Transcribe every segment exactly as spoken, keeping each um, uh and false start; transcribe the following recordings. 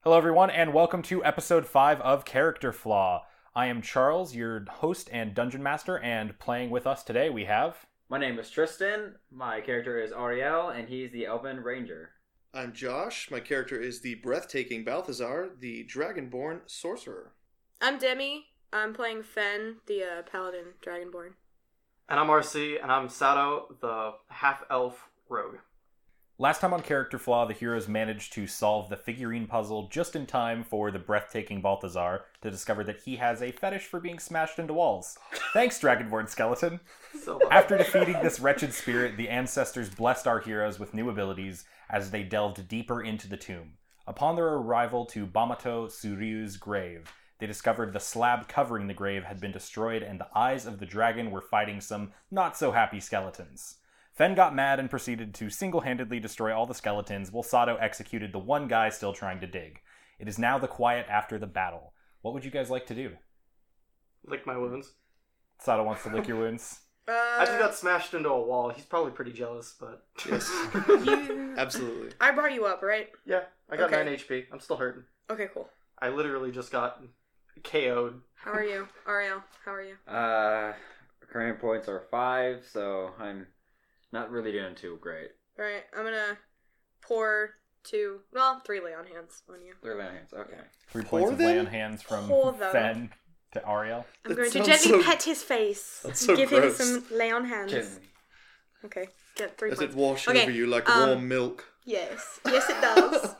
Hello, everyone, and welcome to episode five of Character Flaw. I am Charles, your host and dungeon master, and playing with us today we have... My name is Tristan, my character is Ariel, and he's the Elven Ranger. I'm Josh, my character is the breathtaking Balthazar, the Dragonborn Sorcerer. I'm Demi, I'm playing Fen, the uh, Paladin Dragonborn. And I'm R C, and I'm Sato, the half-elf rogue. Last time on Character Flaw, the heroes managed to solve the figurine puzzle just in time for the breathtaking Balthazar to discover that he has a fetish for being smashed into walls. Thanks, Dragonborn Skeleton! So After defeating this wretched spirit, the ancestors blessed our heroes with new abilities as they delved deeper into the tomb. Upon their arrival to Bamato Suryu's grave, they discovered the slab covering the grave had been destroyed and the eyes of the dragon were fighting some not-so-happy skeletons. Fen got mad and proceeded to single-handedly destroy all the skeletons, while Sato executed the one guy still trying to dig. It is now the quiet after the battle. What would you guys like to do? lick my wounds. Sato wants to lick your wounds. Uh, I just got smashed into a wall. He's probably pretty jealous, but... Yes, you... absolutely. I brought you up, right? Yeah, I got Okay. nine H P. I'm still hurting. Okay, cool. I literally just got K O'd. How are you? Ariel, how are you? Uh, current points are five, so I'm not really doing too great. Alright, I'm gonna pour two, well, three lay on hands on you. Three land hands, okay. Three Pour points of them? lay on hands from Pour them. Fen to Ariel. I'm That going to sounds gently so- pet his face. That's so Give gross. him some lay on hands. Gently. Okay, get three Does points. it wash Okay, over you like um, warm milk? Yes, yes it does.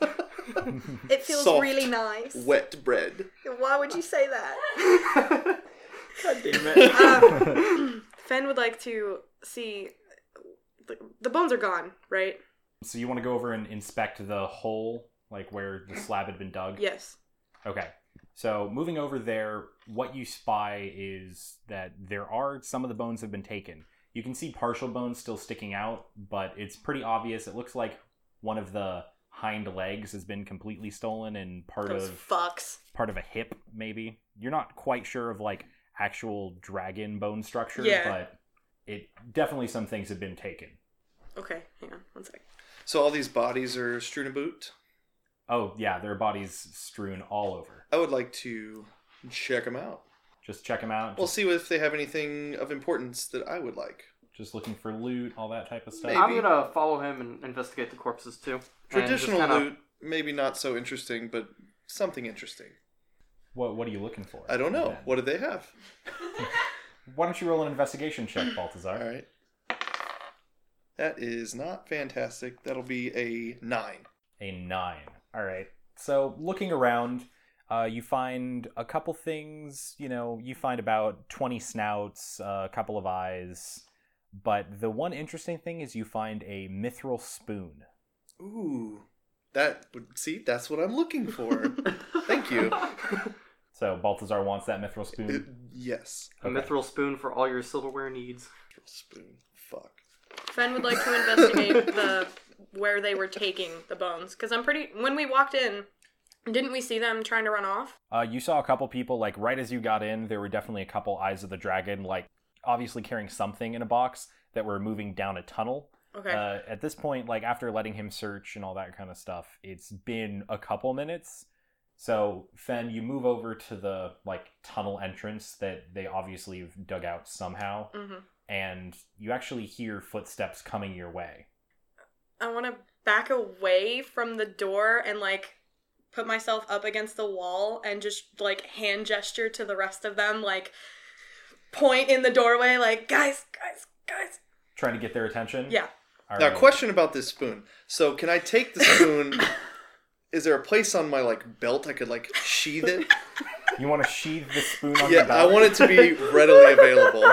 It feels Soft, really nice. Wet bread. Why would you say that? God damn it. Um, Fen would like to see... The, the bones are gone, right? So you want to go over and inspect the hole, like where the slab had been dug? Yes. Okay. So moving over there, what you spy is that there are some of the bones have been taken. You can see partial bones still sticking out, but it's pretty obvious. It looks like one of the hind legs has been completely stolen and part Those of fucks. part of a hip, maybe. You're not quite sure of like actual dragon bone structure, Yeah. but it definitely some things have been taken. Okay, hang on one sec. So all these bodies are strewn about? Oh yeah, there are bodies strewn all over. I would like to check them out. Just check them out. We'll Just, see if they have anything of importance that I would like. just looking for loot, all that type of stuff. Maybe. I'm gonna follow him and investigate the corpses too. And Traditional just kinda- loot, maybe not so interesting, but something interesting. What What are you looking for? I don't know. then? What did they have? Why don't you roll an investigation check, Balthazar? All right. That is not fantastic. That'll be a nine. A nine. All right. So looking around, uh, you find a couple things. You know, you find about twenty snouts, uh, a couple of eyes. But the one interesting thing is you find a mithril spoon. Ooh. That would see, that's what I'm looking for. Thank you. So Balthazar wants that mithril spoon. It- yes. A Okay. mithril spoon for all your silverware needs. Spoon. Fuck. Fen would like to investigate the where they were taking the bones, because I'm pretty. When we walked in, didn't we see them trying to run off? Uh, you saw a couple people, like, right as you got in, there were definitely a couple Eyes of the Dragon, like, obviously carrying something in a box that were moving down a tunnel. Okay. Uh, at this point, like, after letting him search and all that kind of stuff, it's been a couple minutes. So, Fen, you move over to the, like, tunnel entrance that they obviously have dug out somehow, hmm and you actually hear footsteps coming your way. I want to back away from the door and like put myself up against the wall and just like hand gesture to the rest of them, like point in the doorway, like guys, guys, guys. Trying to get their attention? Yeah. All Now, right. question about this spoon. So, can I take the spoon? Is there a place on my like belt I could like sheath it? You want to sheathe the spoon on Yeah, your belt? I want it to be readily available.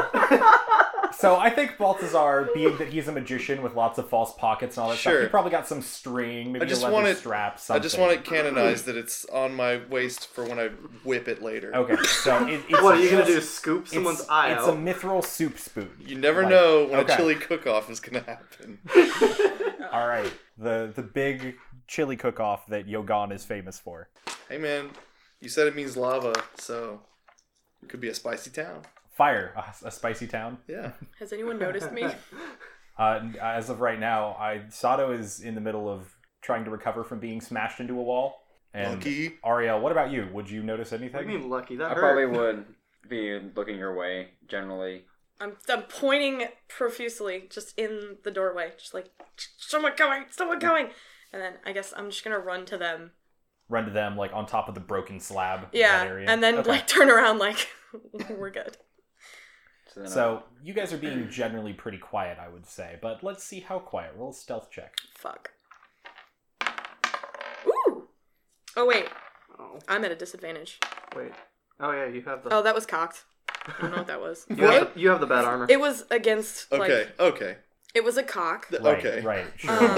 So I think Balthazar, being that he's a magician with lots of false pockets and all that stuff, Sure. he probably got some string, maybe I just a leather want it- strap, I something. just want it canonized that it's on my waist for when I whip it later. Okay, so it, it's What are you gonna just- do? Scoop It's, someone's eye it's out? a mithril soup spoon. You never Like, know when okay. a chili cook-off is gonna happen. All right, the the big chili cook-off that Yogan is famous for. Hey man, you said it means lava, so it could be a spicy town. Fire, a, a spicy town. Yeah. Has anyone noticed me? Uh, as of right now, I Sato is in the middle of trying to recover from being smashed into a wall. And Lucky. Ariel, what about you? Would you notice What anything? do you mean lucky? That I hurt. probably would be looking your way generally. I'm, I'm pointing profusely just in the doorway. Just like, someone coming, someone coming. And then I guess I'm just going to run to them. Run to them, like, on top of the broken slab. Yeah. That area. And then, Okay. like, turn around like, we're good. So, then So, you guys are being generally pretty quiet, I would say. But let's see how quiet. Roll a stealth check. Fuck. Ooh! Oh, wait. Oh, I'm at a disadvantage. wait. Oh, yeah, you have the. Oh, that was cocked. I don't know what that was. you, have the you have the bad armor. It was against, like, Okay, okay. it was a cock. Th- Right, okay. right, sure. Um,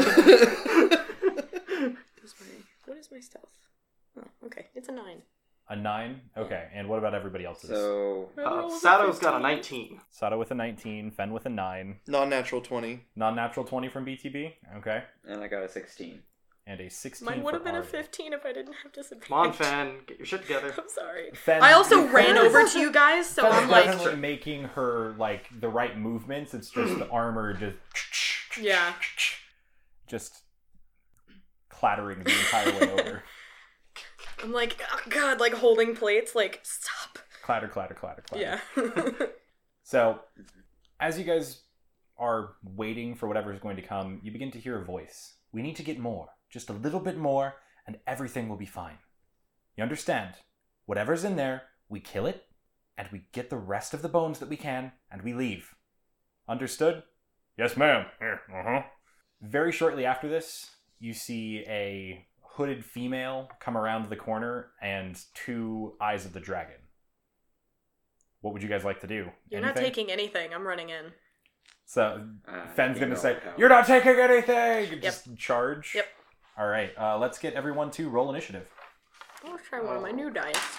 what is my, what is my stealth? Oh, okay. It's a nine. A nine? Okay, and what about everybody else's? So Uh, Sato's got a nineteen. Sato with a nineteen, Fen with a nine, Non-natural twenty. non-natural twenty from B T B, okay, and I got a sixteen. and a sixteen Mine would for have been a Ariel. fifteen if I didn't have disadvantage. Come on, Fan. Get your shit together. I'm sorry. Fen, I also Fen ran is- over to you guys, so Fen's I'm like, definitely making her, like, the right movements. It's just the armor just... yeah. Just clattering the entire way over. I'm like, oh god, like holding plates, like, stop. Clatter, clatter, clatter, clatter. Yeah. So, as you guys are waiting for whatever is going to come, you begin to hear a voice. We need to get more. Just a little bit more, and everything will be fine. You understand? Whatever's in there, we kill it, and we get the rest of the bones that we can, and we leave. Understood? Yes, ma'am. Here, uh-huh. Very shortly after this, you see a hooded female come around the corner and two eyes of the dragon. What would you guys like to do? You're not Anything? taking anything. I'm running in. So Uh, Fen's you gonna know say, how- "You're not taking anything." Just charge. Yep. All right. Uh, let's get everyone to roll initiative. I'll try one of my Oh. new dice.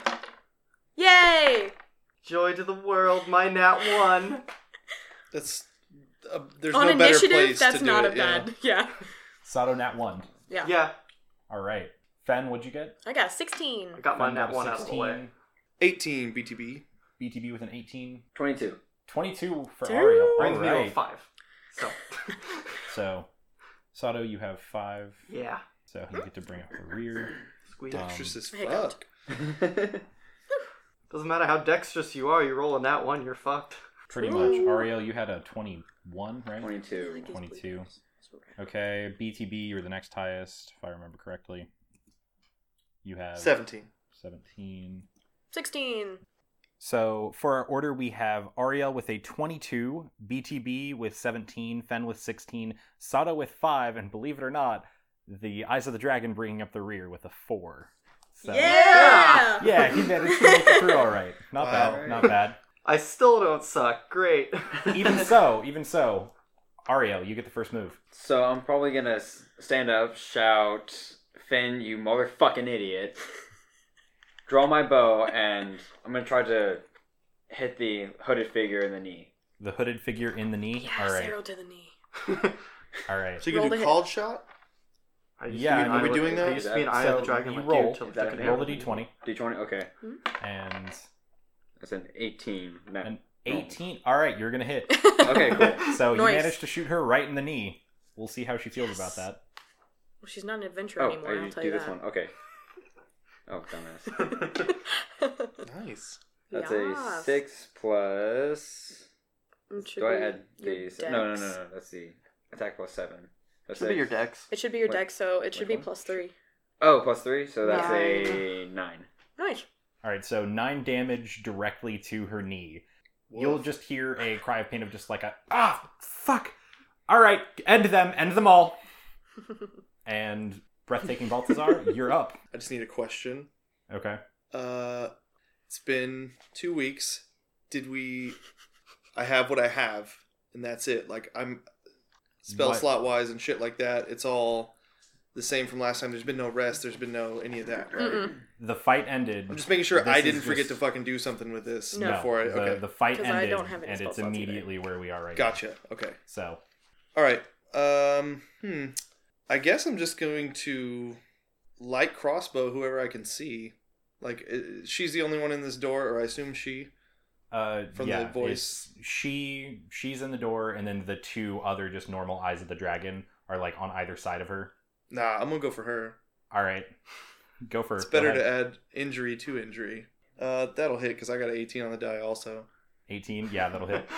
Yay! Joy to the world, my nat one. That's uh, there's On no better initiative, place that's to do not it, a bad. Yeah. Sato nat one. Yeah. Yeah, All right. Fen, what'd you get? I got a sixteen. I got my Fen got nat a one out of the way. Yeah. eighteen B T B. B T B with an eighteen. twenty-two. twenty-two for Dude. Ariel. All Brings me to a right. five. So, So, Sato, you have five. yeah. So you get to bring up the rear. Squeeze. Um, Dexterous as I hiccuped. fuck. Doesn't matter how dexterous you are, you roll a nat one, you're fucked. Pretty Ooh. much. Ariel, you had a twenty-one, right? twenty-two. twenty-two. Okay. B T B, you're the next highest, if I remember correctly. You have Seventeen. seventeen. sixteen. So for our order, we have Ariel with a twenty-two, B T B with seventeen, Fen with sixteen, Sato with five, and believe it or not, the Eyes of the Dragon bringing up the rear with a four. So, Yeah! yeah, he managed to make it through all right. Not Wow. bad, not bad. I still don't suck. Great. Even so, even so, Ariel, you get the first move. So I'm probably gonna s- stand up, shout, Finn, you motherfucking idiot. Draw my bow, and I'm gonna try to hit the hooded figure in the knee. The hooded figure in the knee. Yes, all right, arrow to the knee. all right. So you Roll can the do hit. called shot? I used Yeah, to be an are eye we of- doing that? I used to be an eye So of the dragon you like roll. you till Is that the an Roll arrow? the d twenty, D twenty? Okay. and That's an eighteen. No. an eighteen. All right, you're gonna hit. Okay, cool. So you Nice. managed to shoot her right in the knee. We'll see how she feels Yes. about that. Well, she's not an adventurer Oh, anymore, I I'll just tell do you this that. one. Okay. Oh, dumbass. Nice. That's Yes. a six plus. It should Do I be add your these? No, no, no, dex. no. That's the attack plus seven. That's Should be six. your dex. It should be your Wait, dex, so it should which be one? plus three. Oh, plus three, so that's Nine. a nine. Nice. All right, so nine damage directly to her knee. You'll just hear a cry of pain of just like a ah fuck. All right, end them, end them all. And breathtaking Balthazar, you're up. I just need a question. Okay. Uh, it's been two weeks. Did we? I have what I have, and that's it. Like I'm spell What? slot wise and shit like that. It's all the same from last time. There's been no rest. There's been no any of that. Right? Mm-mm. The fight ended. I'm just making sure This I is didn't forget just- to fucking do something with this No. before I. the, Okay, the fight 'Cause I ended, don't have any and spell it's slots either. immediately where we are right gotcha. Okay. now. So, All right. Um. Hmm. I guess I'm just going to light crossbow whoever I can see. Like i- she's the only one in this door, or I assume she. uh, From yeah, the voice. it's- she she's in the door, and then the two other just normal Eyes of the Dragon are like on either side of her. Nah, I'm gonna go for her. All right. Go for it. It's better Go to ahead. add injury to injury. Uh, that'll hit because I got an eighteen on the die also. eighteen. Yeah, that'll hit.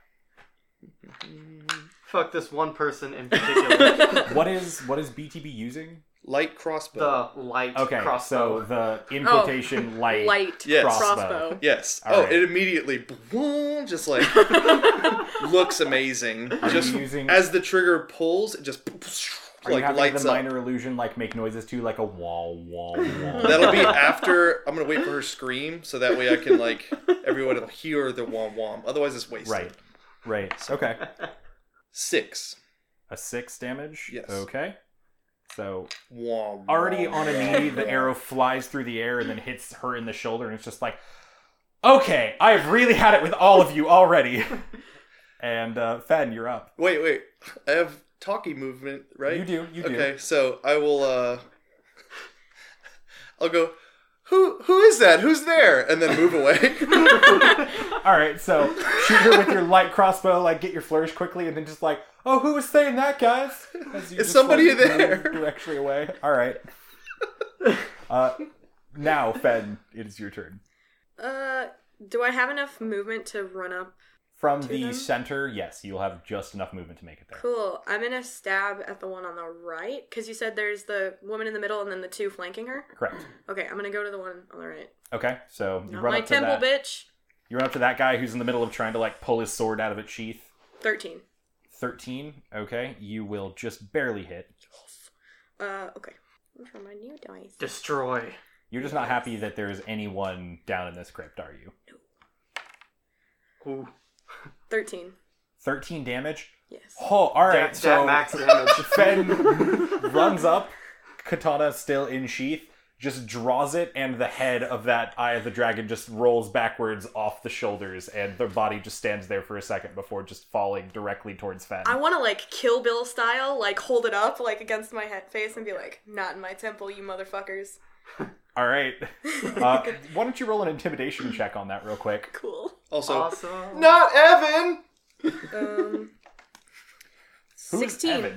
Fuck this one person in particular. What is what is B T B using? Light crossbow. The light Okay, crossbow. so the in quotation light, Light Yes. crossbow. crossbow. Yes. All oh, right. it immediately boom, just like looks amazing. Are Just you using? as the trigger pulls, it just Are you like having lights the up. minor illusion like make noises too, like a wall, wall, wall? That'll be after. I'm gonna wait for her scream, so that way I can like everyone will hear the wom wom. Otherwise, it's wasted. Right. Right. Okay. Six. A six damage. Yes. Okay. So Wom. already wom, on a wom, knee, the wom. arrow flies through the air and then hits her in the shoulder, and it's just like, okay, I've really had it with all of you already. And uh, Fen, you're up. Wait, wait. I have talkie movement, right? You do. You do. Okay, so I will. uh I'll go. Who who is that? Who's there? And then move away. All right. So shoot her with your light crossbow. Like get your flourish quickly, and then just like, oh, who was saying that, guys? As you Is just, somebody like, there? move directly away. All right. Uh, now, Fen, it is your turn. Uh, do I have enough movement to run up? From To the them? center, yes, you'll have just enough movement to make it there. Cool. I'm gonna stab at the one on the right because you said there's the woman in the middle and then the two flanking her. Correct. Okay, I'm gonna go to the one on the right. Okay, so you Not run my up to temple, that. bitch. You run up to that guy who's in the middle of trying to like pull his sword out of its sheath. Thirteen. Thirteen. Okay, you will just barely hit. Uh, okay. What's for my new dice? Destroy. You're just not happy that there's anyone down in this crypt, are you? Ooh. Thirteen. Thirteen damage. Yes. Oh, all right. That, so that max damage. Fen runs up, katana still in sheath, just draws it, and the head of that Eye of the Dragon just rolls backwards off the shoulders, and the body just stands there for a second before just falling directly towards Fen. I want to like Kill Bill style, like hold it up like against my head face and be like, "Not in my temple, you motherfuckers." All right. Uh, why don't you roll an intimidation check on that real quick? Cool. Also, Awesome. not Evan. Um. Who's Sixteen. Evan?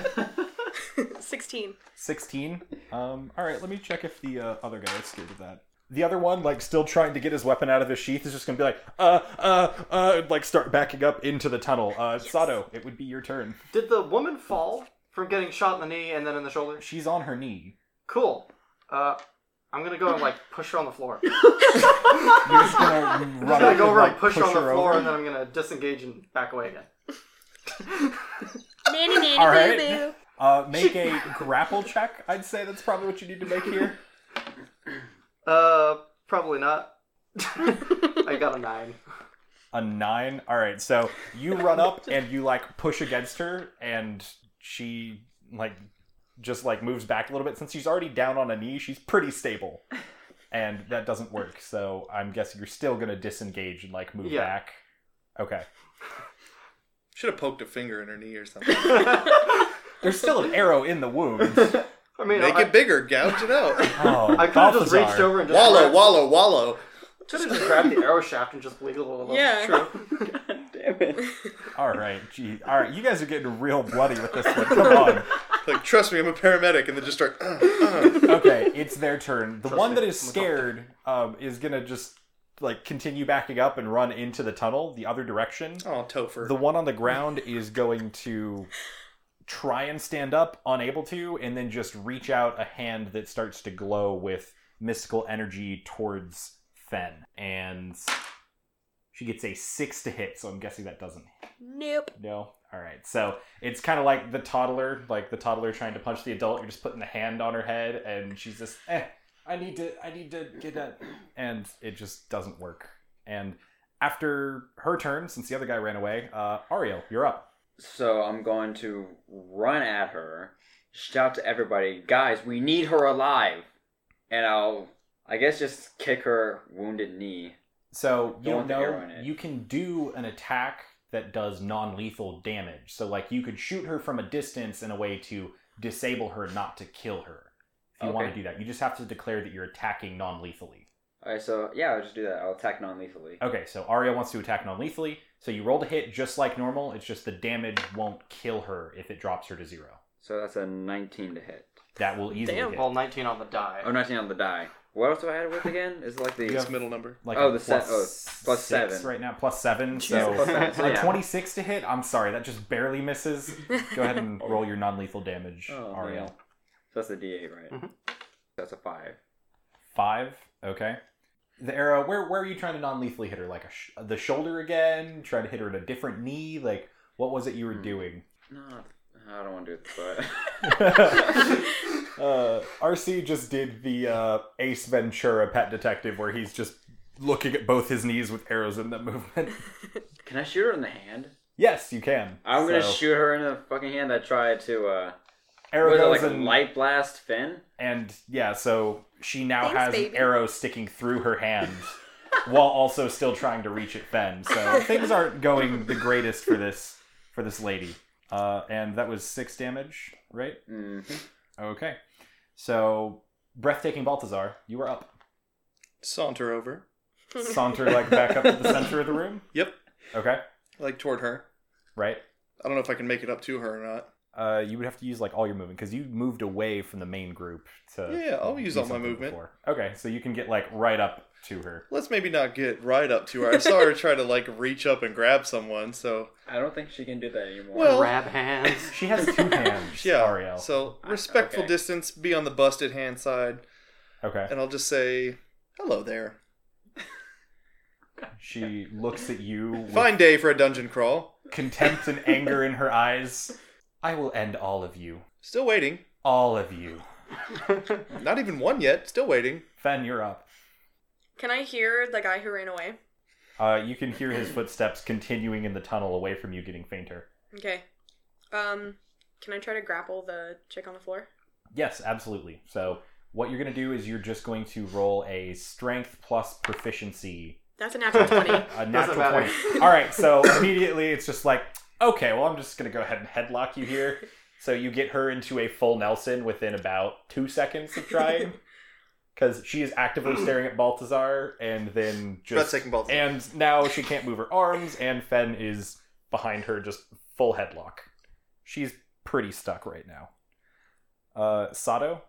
Sixteen. sixteen. Um, all right, let me check if the uh, other guy is scared of that. The other one, like, still trying to get his weapon out of his sheath, is just going to be like, uh, uh, uh, like, start backing up into the tunnel. Uh, Sato, it would be your turn. Did the woman fall from getting shot in the knee and then in the shoulder? She's on her knee. Cool. Uh, I'm gonna go and like push her on the floor. You're just going to I'm run gonna up go and, over like, and push her on the her floor, over. and then I'm gonna disengage and back away again. Nanny nanny All boo right. boo. Uh, make a grapple check. I'd say that's probably what you need to make here. Uh, probably not. I got a nine. A nine. All right, so you run up and you like push against her, and she like just like moves back a little bit. Since she's already down on a knee, she's pretty stable, and that doesn't work. So I'm guessing you're still gonna disengage and like move Yeah. back. Okay. Should have poked a finger in her knee or something. There's still an arrow in the wound. I mean, Make I, it bigger, gouge it out. Oh, I could have just Balthazar. reached over and just wallow, grabbed, wallow, wallow. could have just grabbed the arrow shaft and just wiggled a little. Yeah. God damn it. All right, gee. All right, you guys are getting real bloody with this one. Come on. Like, trust me, I'm a paramedic, and then just start. Uh, uh. Okay, it's their turn. The Trust one me, that is I'm a scared um, is gonna just like continue backing up and run into the tunnel the other direction. Oh, Topher. The one on the ground is going to try and stand up, unable to, and then just reach out a hand that starts to glow with mystical energy towards Fen. And she gets a six to hit, so I'm guessing that doesn't hit. Nope. No? Alright, so it's kind of like the toddler, like the toddler trying to punch the adult. You're just putting the hand on her head, and she's just, eh, I need to, I need to get that. And it just doesn't work. And after her turn, since the other guy ran away, uh, Ariel, you're up. So I'm going to run at her, shout to everybody, guys, we need her alive. And I'll, I guess, just kick her wounded knee. So you Don't don't want the arrow in know, it. you can do an attack that does non-lethal damage. So like you could shoot her from a distance in a way to disable her, not to kill her. If you want Okay. to do that, you just have to declare that you're attacking non-lethally. Alright, so yeah, I'll just do that. I'll attack non-lethally. Okay, so Ariel wants to attack non-lethally. So you roll to hit just like normal. It's just the damage won't kill her if it drops her to zero. So that's a nineteen to hit. That will easily Damn. hit. Well, nineteen on the die. Oh, nineteen on the die. What else do I add it with again? Is it like the... You It's have- middle number. Like Oh, a the se- plus oh, plus six seven. right now. Plus seven. Yeah, So plus seven. So, a yeah. twenty-six to hit. I'm sorry, that just barely misses. Go ahead and roll your non-lethal damage, Oh, Ariel. man. So that's the D eight, right? Mhm. That's a five. Five. Okay. The arrow. Where where are you trying to non-lethally hit her? Like a sh- the shoulder again? Try to hit her at a different knee? Like what was it you were Hmm. doing? No, I don't want to do it, but... uh, R C just did the uh, Ace Ventura Pet Detective, where he's just looking at both his knees with arrows in the movement. Can I shoot her in the hand? Yes, you can. I'm gonna So, shoot her in the fucking hand that tried to, uh... arrow Was it goes like a and, light blast Finn? and yeah, so she now Thanks, has baby. an arrow sticking through her hand while also still trying to reach at Fen. So things aren't going the greatest for this for this lady. Uh, and that was six damage, right? Mm-hmm. Okay. So breathtaking Balthazar, you are up. Saunter over. Saunter like back up to the center of the room. Yep. Okay. Like toward her. Right. I don't know if I can make it up to her or not. Uh, you would have to use like all your movement because you moved away from the main group to. Yeah, I'll use do all my something movement. before. Okay, so you can get like right up to her. Let's maybe not get right up to her. I saw her try to like reach up and grab someone, so I don't think she can do that anymore. Well- Grab hands. She has two hands. yeah. Ariel. So Ah, respectful okay. distance, be on the busted hand side, Okay. and I'll just say hello there. She looks at you with Fine day for a dungeon crawl. contempt and anger in her eyes. I will end all of you. Still waiting. All of you. Not even one yet. Still waiting. Fen, you're up. Can I hear the guy who ran away? Uh, you can hear his footsteps continuing in the tunnel away from you, getting fainter. Okay. Um, can I try to grapple the chick on the floor? Yes, absolutely. So what you're going to do is you're just going to roll a strength plus proficiency. That's a natural twenty. A natural matter. twenty. All right, so immediately it's just like, okay, well, I'm just going to go ahead and headlock you here. So you get her into a full Nelson within about two seconds of trying. Because she is actively staring at Balthazar, and then just... Breathtaking Balthazar. And now she can't move her arms, and Fen is behind her, just full headlock. She's pretty stuck right now. Uh, Sato?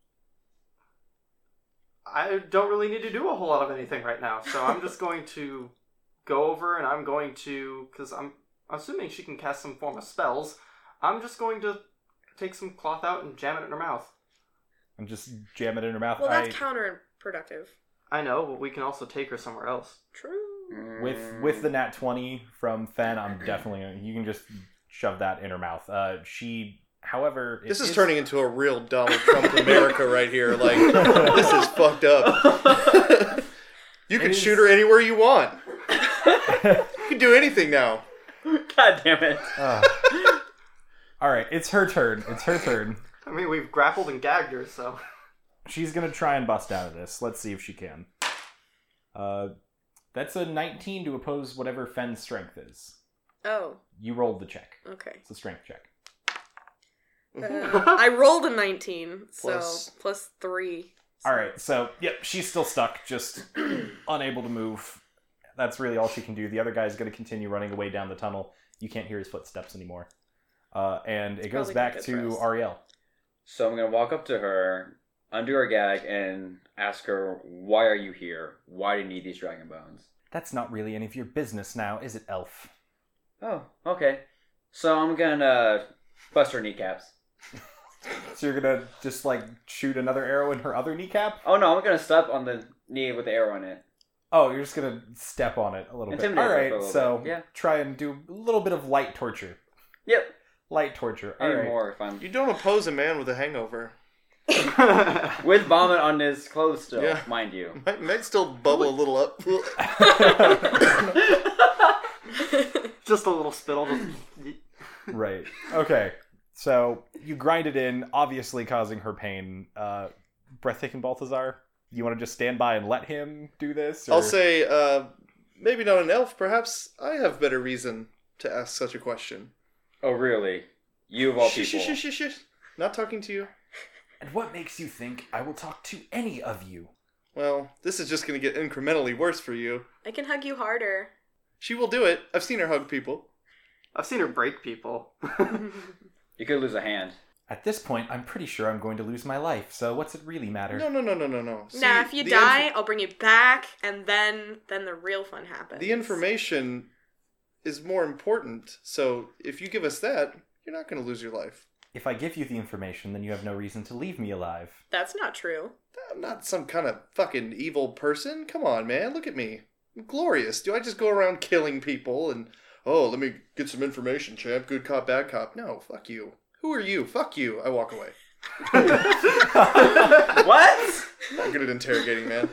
I don't really need to do a whole lot of anything right now, so I'm just going to go over and I'm going to, because I'm assuming she can cast some form of spells, I'm just going to take some cloth out and jam it in her mouth. And just jam it in her mouth. Well, that's I, counterproductive. I know, but we can also take her somewhere else. True. with with the nat twenty from Fen, I'm definitely gonna, you can just shove that in her mouth. Uh, she, however, it This is turning into a real Donald Trump America right here. Like, this is fucked up. You can It shoot is- her anywhere you want. You can do anything now. God damn it. Uh, all right, it's her turn. It's her turn. I mean, we've grappled and gagged her, so... She's gonna try and bust out of this. Let's see if she can. Uh, that's a nineteen to oppose whatever Fen's strength is. Oh, You rolled the check. okay. It's a strength check. Uh, I rolled a nineteen, so Plus- plus three. So- All right, so yep, she's still stuck, just unable to move. That's really all she can do. The other guy's going to continue running away down the tunnel. You can't hear his footsteps anymore. Uh, and it goes Probably back good to for us. Ariel. So I'm gonna walk up to her, undo her gag, and ask her, why are you here? Why do you need these dragon bones? That's not really any of your business now, is it, Elf? Oh, okay. So I'm gonna bust her kneecaps. So you're going to just, like, shoot another arrow in her other kneecap? Oh no, I'm gonna step on the knee with the arrow in it. Oh, you're just going to step on it a little bit. Intimidate All her right, for a little so bit, yeah. try and do a little bit of light torture. Yep. Light torture. All Maybe right. more if I'm You don't oppose a man with a hangover. with vomit on his clothes still, Yeah. mind you. Might, might still bubble a little up. Just a little spittle. Just... Right. Okay. So you grind it in, obviously causing her pain. Uh, breathtaking Balthazar, you want to just stand by and let him do this? I'll or- say, uh, maybe not an elf. Perhaps I have better reason to ask such a question. Oh really? You of all Shh, people. shh, shh, shh, shh. Not talking to you. And what makes you think I will talk to any of you? Well, this is just going to get incrementally worse for you. I can hug you harder. She will do it. I've seen her hug people. I've seen her break people. You could lose a hand. At this point, I'm pretty sure I'm going to lose my life, so what's it really matter? No, no, no, no, no, no. See, Nah, if you the die, inf- I'll bring you back, and then then the real fun happens. the information is more important. So if you give us that, you're not going to lose your life. If I give you the information, then you have no reason to leave me alive. That's not true. I'm not some kind of fucking evil person. Come on, man. Look at me. I'm glorious. Do I just go around killing people and, oh, let me get some information, champ. Good cop, bad cop. No, fuck you. Who are you? Fuck you. I walk away. What? Not good at interrogating, man.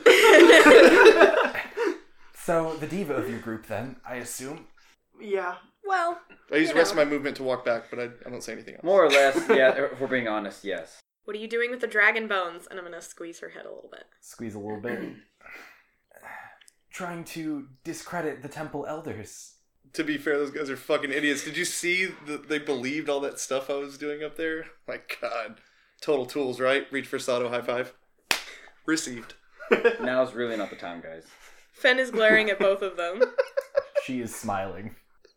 So, the diva of your group, then, I assume? Yeah. Well, I use you the rest know. of my movement to walk back, but I, I don't say anything else. More or less, yeah, if we're being honest, yes. What are you doing with the dragon bones? And I'm gonna squeeze her head a little bit. Squeeze a little bit. Trying to discredit the temple elders. To be fair, those guys are fucking idiots. Did you see that they believed all that stuff I was doing up there? My god. Total tools, right? Reach for Sato, high five. Received. Now's really not the time, guys. Fen is glaring at both of them. She is smiling.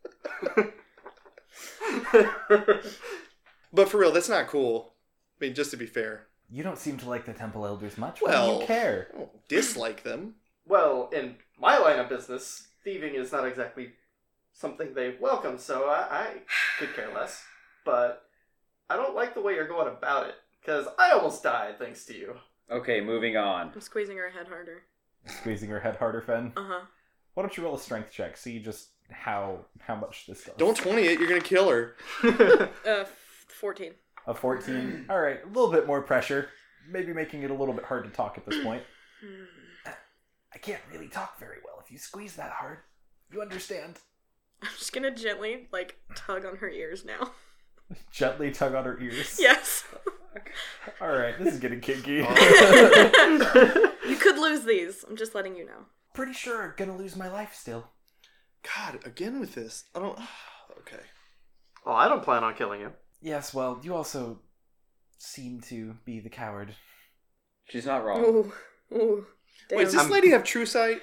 But for real, that's not cool. I mean, just to be fair. You don't seem to like the temple elders much. Why Well, do you care? I don't dislike them. Well, in my line of business, thieving is not exactly something they welcome, so I, I could care less. But I don't like the way you're going about it, because I almost died thanks to you. Okay, moving on. I'm squeezing her head harder. Squeezing her head harder, Fen. Uh-huh. Why don't you roll a strength check? See just how how much this does. Don't twenty it, you're gonna kill her. Uh, fourteen. A fourteen. All right, a little bit more pressure. Maybe making it a little bit hard to talk at this point. I can't really talk very well if you squeeze that hard. You understand? I'm just gonna gently, like, tug on her ears now. Gently tug on her ears. Yes. All right, this is getting kinky. You could lose these. I'm just letting you know. Pretty sure I'm gonna lose my life still. God, again with this. I don't... Okay. Well, I don't plan on killing you. Yes, well, you also seem to be the coward. She's not wrong. Ooh. Ooh. Damn. Wait, does this I'm- lady have true sight?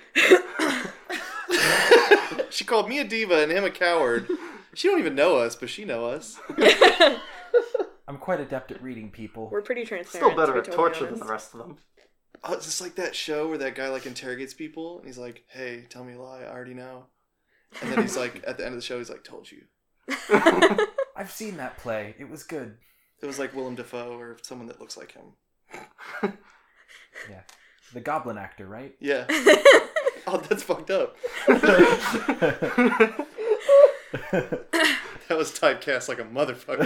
She called me a diva and him a coward. She don't even know us, but she know us. I'm quite adept at reading people. We're pretty transparent. Still better to at be totally torture than honest. the rest of them. Oh, it's just like that show where that guy like interrogates people and he's like, hey, tell me a lie, I already know. And then he's like, at the end of the show, he's like, told you. I've seen that play. It was good. It was like Willem Dafoe or someone that looks like him. Yeah. The goblin actor, right? Yeah. Oh, that's fucked up. That was typecast like a motherfucker.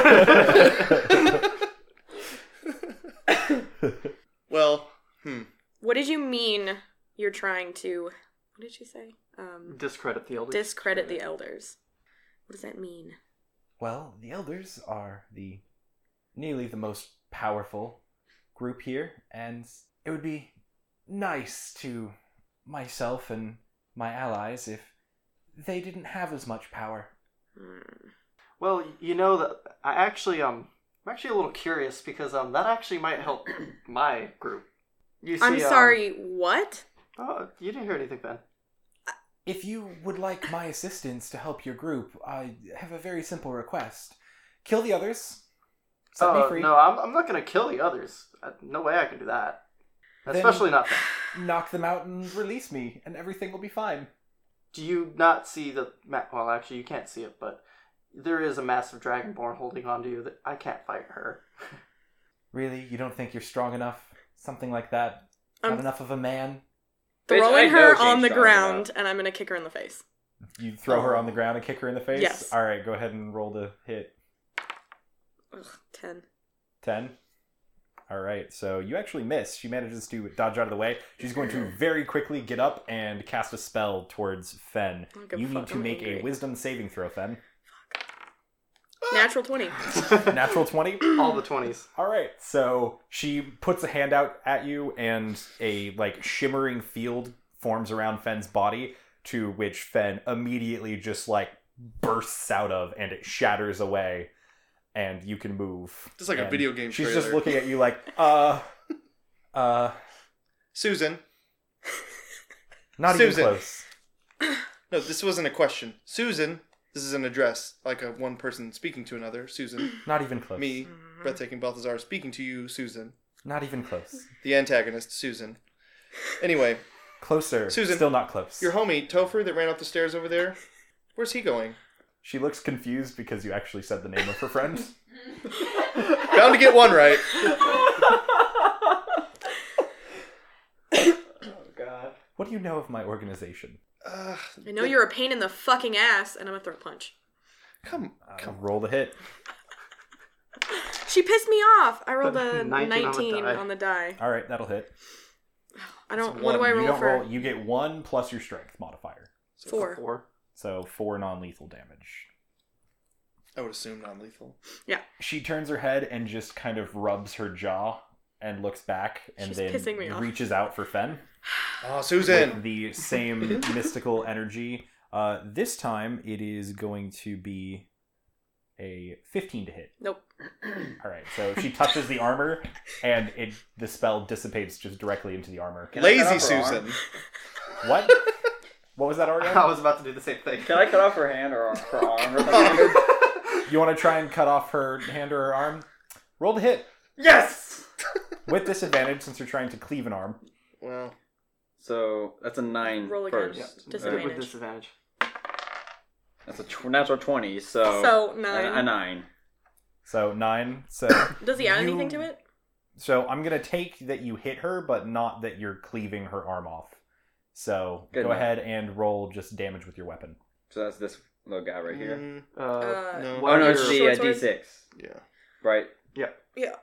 Well, hmm. What did you mean you're trying to... What did you say? Um, Discredit the elders. discredit the elders. What does that mean? Well, the elders are the nearly the most powerful group here, and it would be nice to myself and my allies if they didn't have as much power. Hmm. Well, you know that I actually um I'm actually a little curious because um that actually might help my group. You see, I'm um, sorry, what? Oh, you didn't hear anything, Ben. If you would like my assistance to help your group, I have a very simple request. Kill the others. Set me Oh free. no, I'm I'm not gonna kill the others. Uh, No way I can do that. Then- Especially not Ben. Knock them out and release me, and everything will be fine. Do you not see the ma- well? Actually, you can't see it, but there is a massive dragonborn holding on to you. That I can't fight her. Really? You don't think you're strong enough? Something like that? Not I'm enough of a man? Bitch, I throwing know her she's on the strong ground, enough. and I'm gonna kick her in the face. You throw her Oh. on the ground and kick her in the face? Yes. Alright, go ahead and roll the hit. Ugh, ten. ten. Alright, so you actually miss. She manages to dodge out of the way. She's going to very quickly get up and cast a spell towards Fen. I don't give a You need fuck, to I'm make angry. a wisdom saving throw, Fen. Natural twenty. Natural twenty? All the twenties. Alright, so she puts a hand out at you and a like shimmering field forms around Fen's body, to which Fen immediately just like bursts out of and it shatters away and you can move. Just like a And video game She's trailer. just looking at you like, uh, uh, Susan. not Susan. even close. No, this wasn't a question. Susan, This is an address, like a one person speaking to another. Susan. Not even close. Me, breathtaking Balthazar, speaking to you, Susan. Not even close. The antagonist, Susan. Anyway, Closer. Susan, Still not close. your homie, Topher, that ran up the stairs over there, where's he going? She looks confused because you actually said the name of her friend. Bound to get one right. Oh god. What do you know of my organization? Uh, I know you're a pain in the fucking ass, and I'm gonna throw a punch. Come, Uh, come. roll the hit. She pissed me off. I rolled a nineteen nineteen, on the die. on the die. All right, that'll hit. I don't. It's What do one. I You roll don't for? roll. You get one plus your strength modifier, Four. Four. so four non-lethal damage. I would assume non-lethal. She turns her head and just kind of rubs her jaw and looks back, and She's then pissing me off. reaches out for Fen Oh, with Susan! the same mystical energy. Uh, this time it is going to be a fifteen to hit. Nope. All right, so she touches the armor, and it the spell dissipates just directly into the armor. Can I cut Lazy off her Susan. arm? What? What was that, I Ariel? was about to do the same thing. Can I cut off her hand or her arm or something? You want to try and cut off her hand or her arm? Roll the hit Yes! with disadvantage since you're trying to cleave an arm. Well, So that's a nine Roll again. first. Yeah, With disadvantage. disadvantage. That's a tw- natural twenty, so... So a- nine. A, nine. So nine. So Does he add you- anything to it? So I'm gonna take that you hit her, but not that you're cleaving her arm off. So Good go enough. ahead and roll just damage with your weapon. So that's this little guy right here. mm, Uh, Uh, no. what Oh no, are it's your- the uh, Short D sword? six, yeah. right? Yeah. Yeah.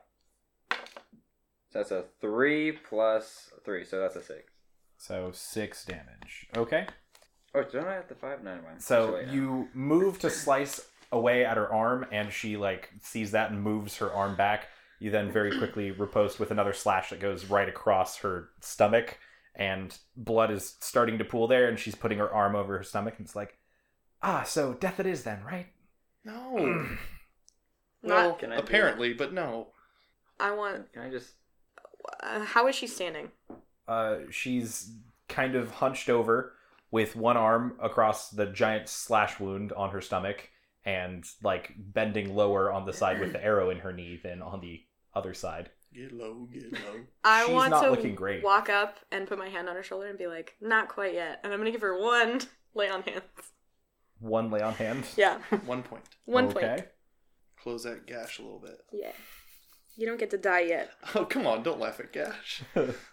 So that's a three plus three, so that's a six. So six damage. Okay. Oh, don't I have the five? No, never mind. So Actually, you move to slice away at her arm, and she like sees that and moves her arm back. You then very quickly riposte with another slash that goes right across her stomach, and blood is starting to pool there, and she's putting her arm over her stomach, and it's like, ah, so death it is then, right? No. well, Not- Can I do apparently, but no. I want. Can I just... Uh, how is she standing? Uh, she's kind of hunched over with one arm across the giant slash wound on her stomach, and like bending lower on the side with the arrow in her knee than on the other side. Get low, get low. I She's want not to looking great. walk up and put my hand on her shoulder and be like, "Not quite yet," and I'm gonna give her one lay on hands. One lay on hand. Yeah, One point. one okay. point. Close that gash a little bit. Yeah, you don't get to die yet. Oh, come on, don't laugh at gash.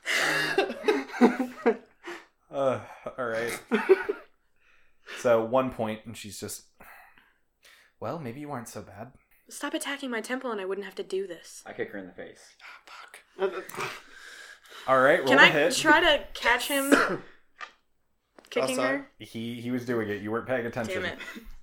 Uh, all right. So one point, and she's just, well, maybe you aren't so bad. Stop attacking my temple, and I wouldn't have to do this. I kick her in the face. Fuck. All right, roll Can a I hit. try to catch him kicking Outside? her? He he was doing it. You weren't paying attention. Damn it!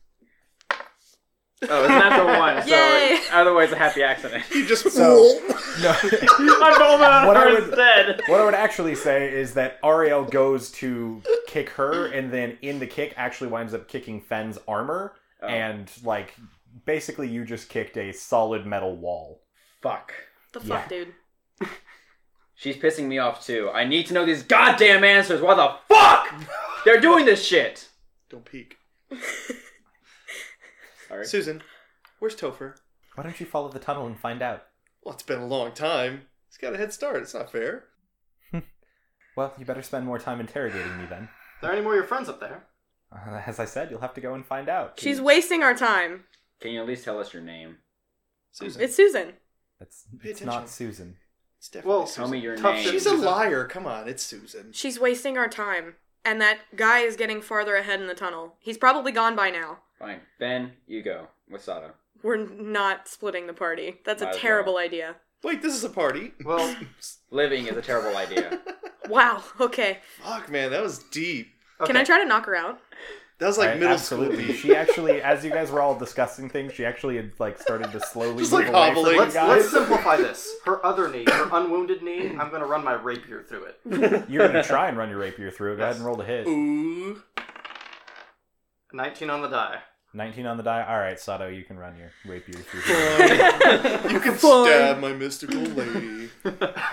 Oh, it's a natural one, so Yay! otherwise a happy accident. You just... So- No. I'm rolling on What I her would- instead. What I would actually say is that Ariel goes to kick her, and then in the kick actually winds up kicking Fen's armor, Oh. and like basically you just kicked a solid metal wall. Fuck. The Yeah. fuck, dude. She's pissing me off too. I need to know these goddamn answers. Why the fuck they're doing this shit? Don't peek. Sorry. Susan, where's Topher? Why don't you follow the tunnel and find out? Well, it's been a long time. He's got a head start. It's not fair. Well, you better spend more time interrogating me then. Are there any more of your friends up there? Uh, as I said, you'll have to go and find out. She's wasting our time. Can you at least tell us your name? Susan. It's Susan. That's Pay it's attention. not Susan. It's definitely Well, Susan. Tell me your Tough name. shit. She's a Susan. liar. Come on, it's Susan. She's wasting our time. And that guy is getting farther ahead in the tunnel. He's probably gone by now. Fine. Ben, you go with Sato. We're not splitting the party. That's Might a as terrible well. idea. Wait, this is a party. Well, Living is a terrible idea. Wow, okay. Fuck, man, that was deep. okay. Can I try to knock her out? That was like Right, middle absolutely. school. She actually, as you guys were all discussing things, she actually had like started to slowly Just, move like, away from hobbling. you Let's, guys. let's simplify this. Her other knee, her unwounded knee, I'm going to run my rapier through it. You're gonna try and run your rapier through it. Go ahead and roll the hit. Ooh. nineteen on the die. nineteen on the die. All right, Sato, you can run your rapier through here. You can Fine. stab my mystical lady.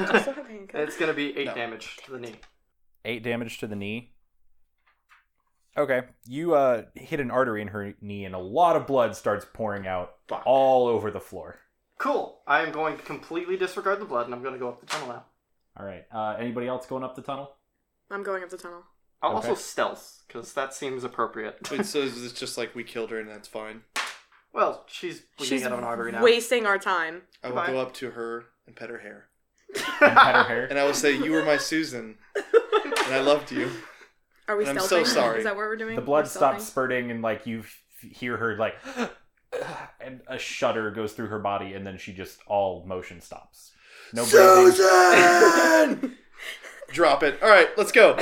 It's going to be eight No. damage to the knee. Eight damage to the knee. Okay, you uh, hit an artery in her knee, and a lot of blood starts pouring out Fuck. all over the floor. Cool. I am going to completely disregard the blood, and I'm going to go up the tunnel now. All right. Uh, anybody else going up the tunnel? I'm going up the tunnel. I'll Okay. also stealth, because that seems appropriate. Wait, so is it just like we killed her and that's fine? Well, she's bleeding She's out of an artery now. wasting our time. I will Goodbye. go up to her and pet her hair. And pet her hair? And I will say, you were my Susan. And I loved you. Are we I'm stealthing? so sorry. Is that what we're doing? The blood We're stops stealthing? spurting, and like you f- hear her like, and a shudder goes through her body, and then she just all motion stops. No breathing. Susan! Drop it. All right, let's go.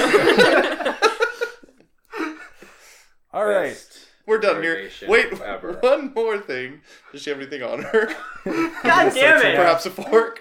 All right. Best We're done here. interrogation Wait, ever. one more thing. Does she have anything on her? God damn it! Perhaps a fork?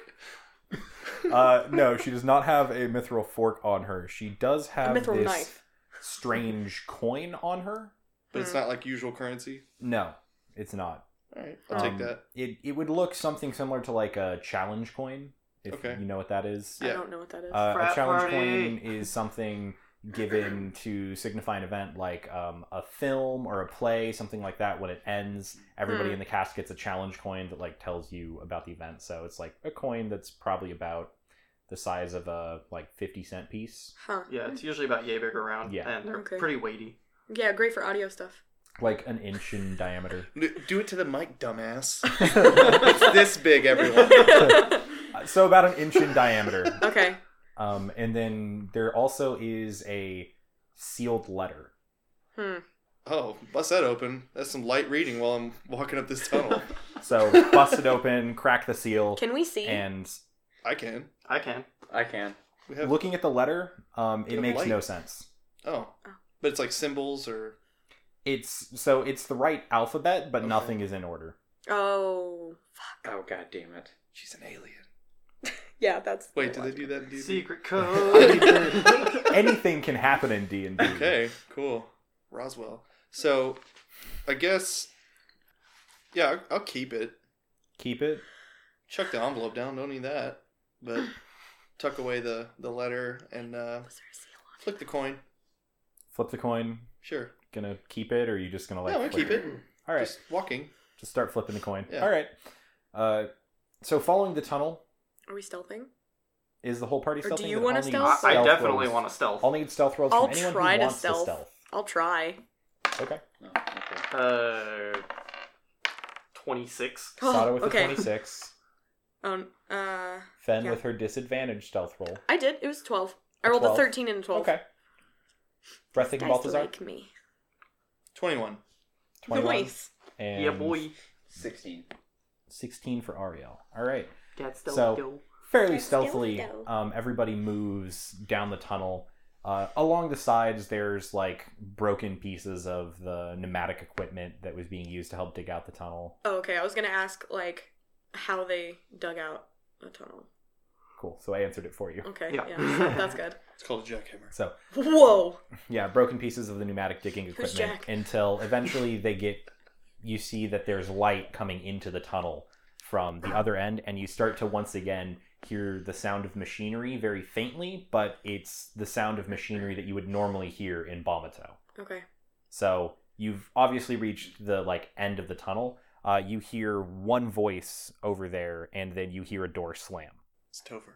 Uh, no, she does not have a mithril fork on her. She does A have mithril this knife. strange coin on her. But it's not like usual currency? No, it's not. All right, I'll Um, take that. It it would look something similar to like a challenge coin, if Okay. you know what that is. I Yeah. don't know what that is. Uh, a Frat challenge party. coin is something given to signify an event like um, a film or a play, something like that. When it ends, everybody Hmm. in the cast gets a challenge coin that like tells you about the event. So it's like a coin that's probably about the size of a like fifty cent piece, huh. Yeah, it's usually about yay big around, Yeah. and they're Okay. pretty weighty. Yeah, great for audio stuff. like an inch in diameter. Do it to the mic, dumbass. It's this big, everyone. Uh, so about an inch in diameter. Okay. Um, and then there also is a sealed letter. Hmm. Oh, bust that open. That's some light reading while I'm walking up this tunnel. So bust it open, crack the seal, Can we see? and I can. I can. I can. We have. looking at the letter, um, We it have makes light. no sense. Oh. Oh. But it's like symbols or. It's so it's the right alphabet, but Okay. nothing is in order. Oh. Oh, god damn it. She's an alien. Yeah, that's. Wait, do they do that in D and D? Secret code. Anything can happen in D and D. Okay, cool. Roswell. So, I guess. Yeah, I'll, I'll keep it. Keep it. Chuck the envelope down. Don't need that. But tuck away the, the letter and uh, Was there a seal on flick the coin. Flip the coin. Sure. Gonna keep it, or are you just gonna like? No, I'll flip keep it. All right. Just walking. Just start flipping the coin. Yeah. All right. Uh, so following the tunnel, Are we stealthing? is the whole party Or do stealthing? you Then wanna I'll need stealth? I, I stealth definitely rolls. want to stealth. I'll need stealth rolls I'll from anyone try who to wants stealth. to stealth. I'll try. Okay. No, okay. Uh, twenty-six. Sada with okay. a twenty-six. Um. Uh. Fen Yeah. with her disadvantage stealth roll. I did. It was twelve. I A rolled twelve? a thirteen and a twelve. Okay. Breathtaking Guys Balthazar. like me. twenty-one. twenty-one. Nice. And Yeah, boy. sixteen. sixteen for Ariel. All right. Get stealth, So- go. Fairly Let's go, stealthily, let's go. um, everybody moves down the tunnel. Uh, along the sides, there's like broken pieces of the pneumatic equipment that was being used to help dig out the tunnel. Oh, okay. I was gonna ask like how they dug out a tunnel. Cool. So I answered it for you. Okay. Yeah. Yeah. that- that's good. It's called a jackhammer. So Whoa. yeah, broken pieces of the pneumatic digging Who's equipment Jack? until eventually they get. You see that there's light coming into the tunnel from the other end, and you start to once again hear the sound of machinery very faintly, but it's the sound of machinery that you would normally hear in Bomato. Okay. So you've obviously reached the like end of the tunnel. Uh, you hear one voice over there, and then you hear a door slam. It's Topher.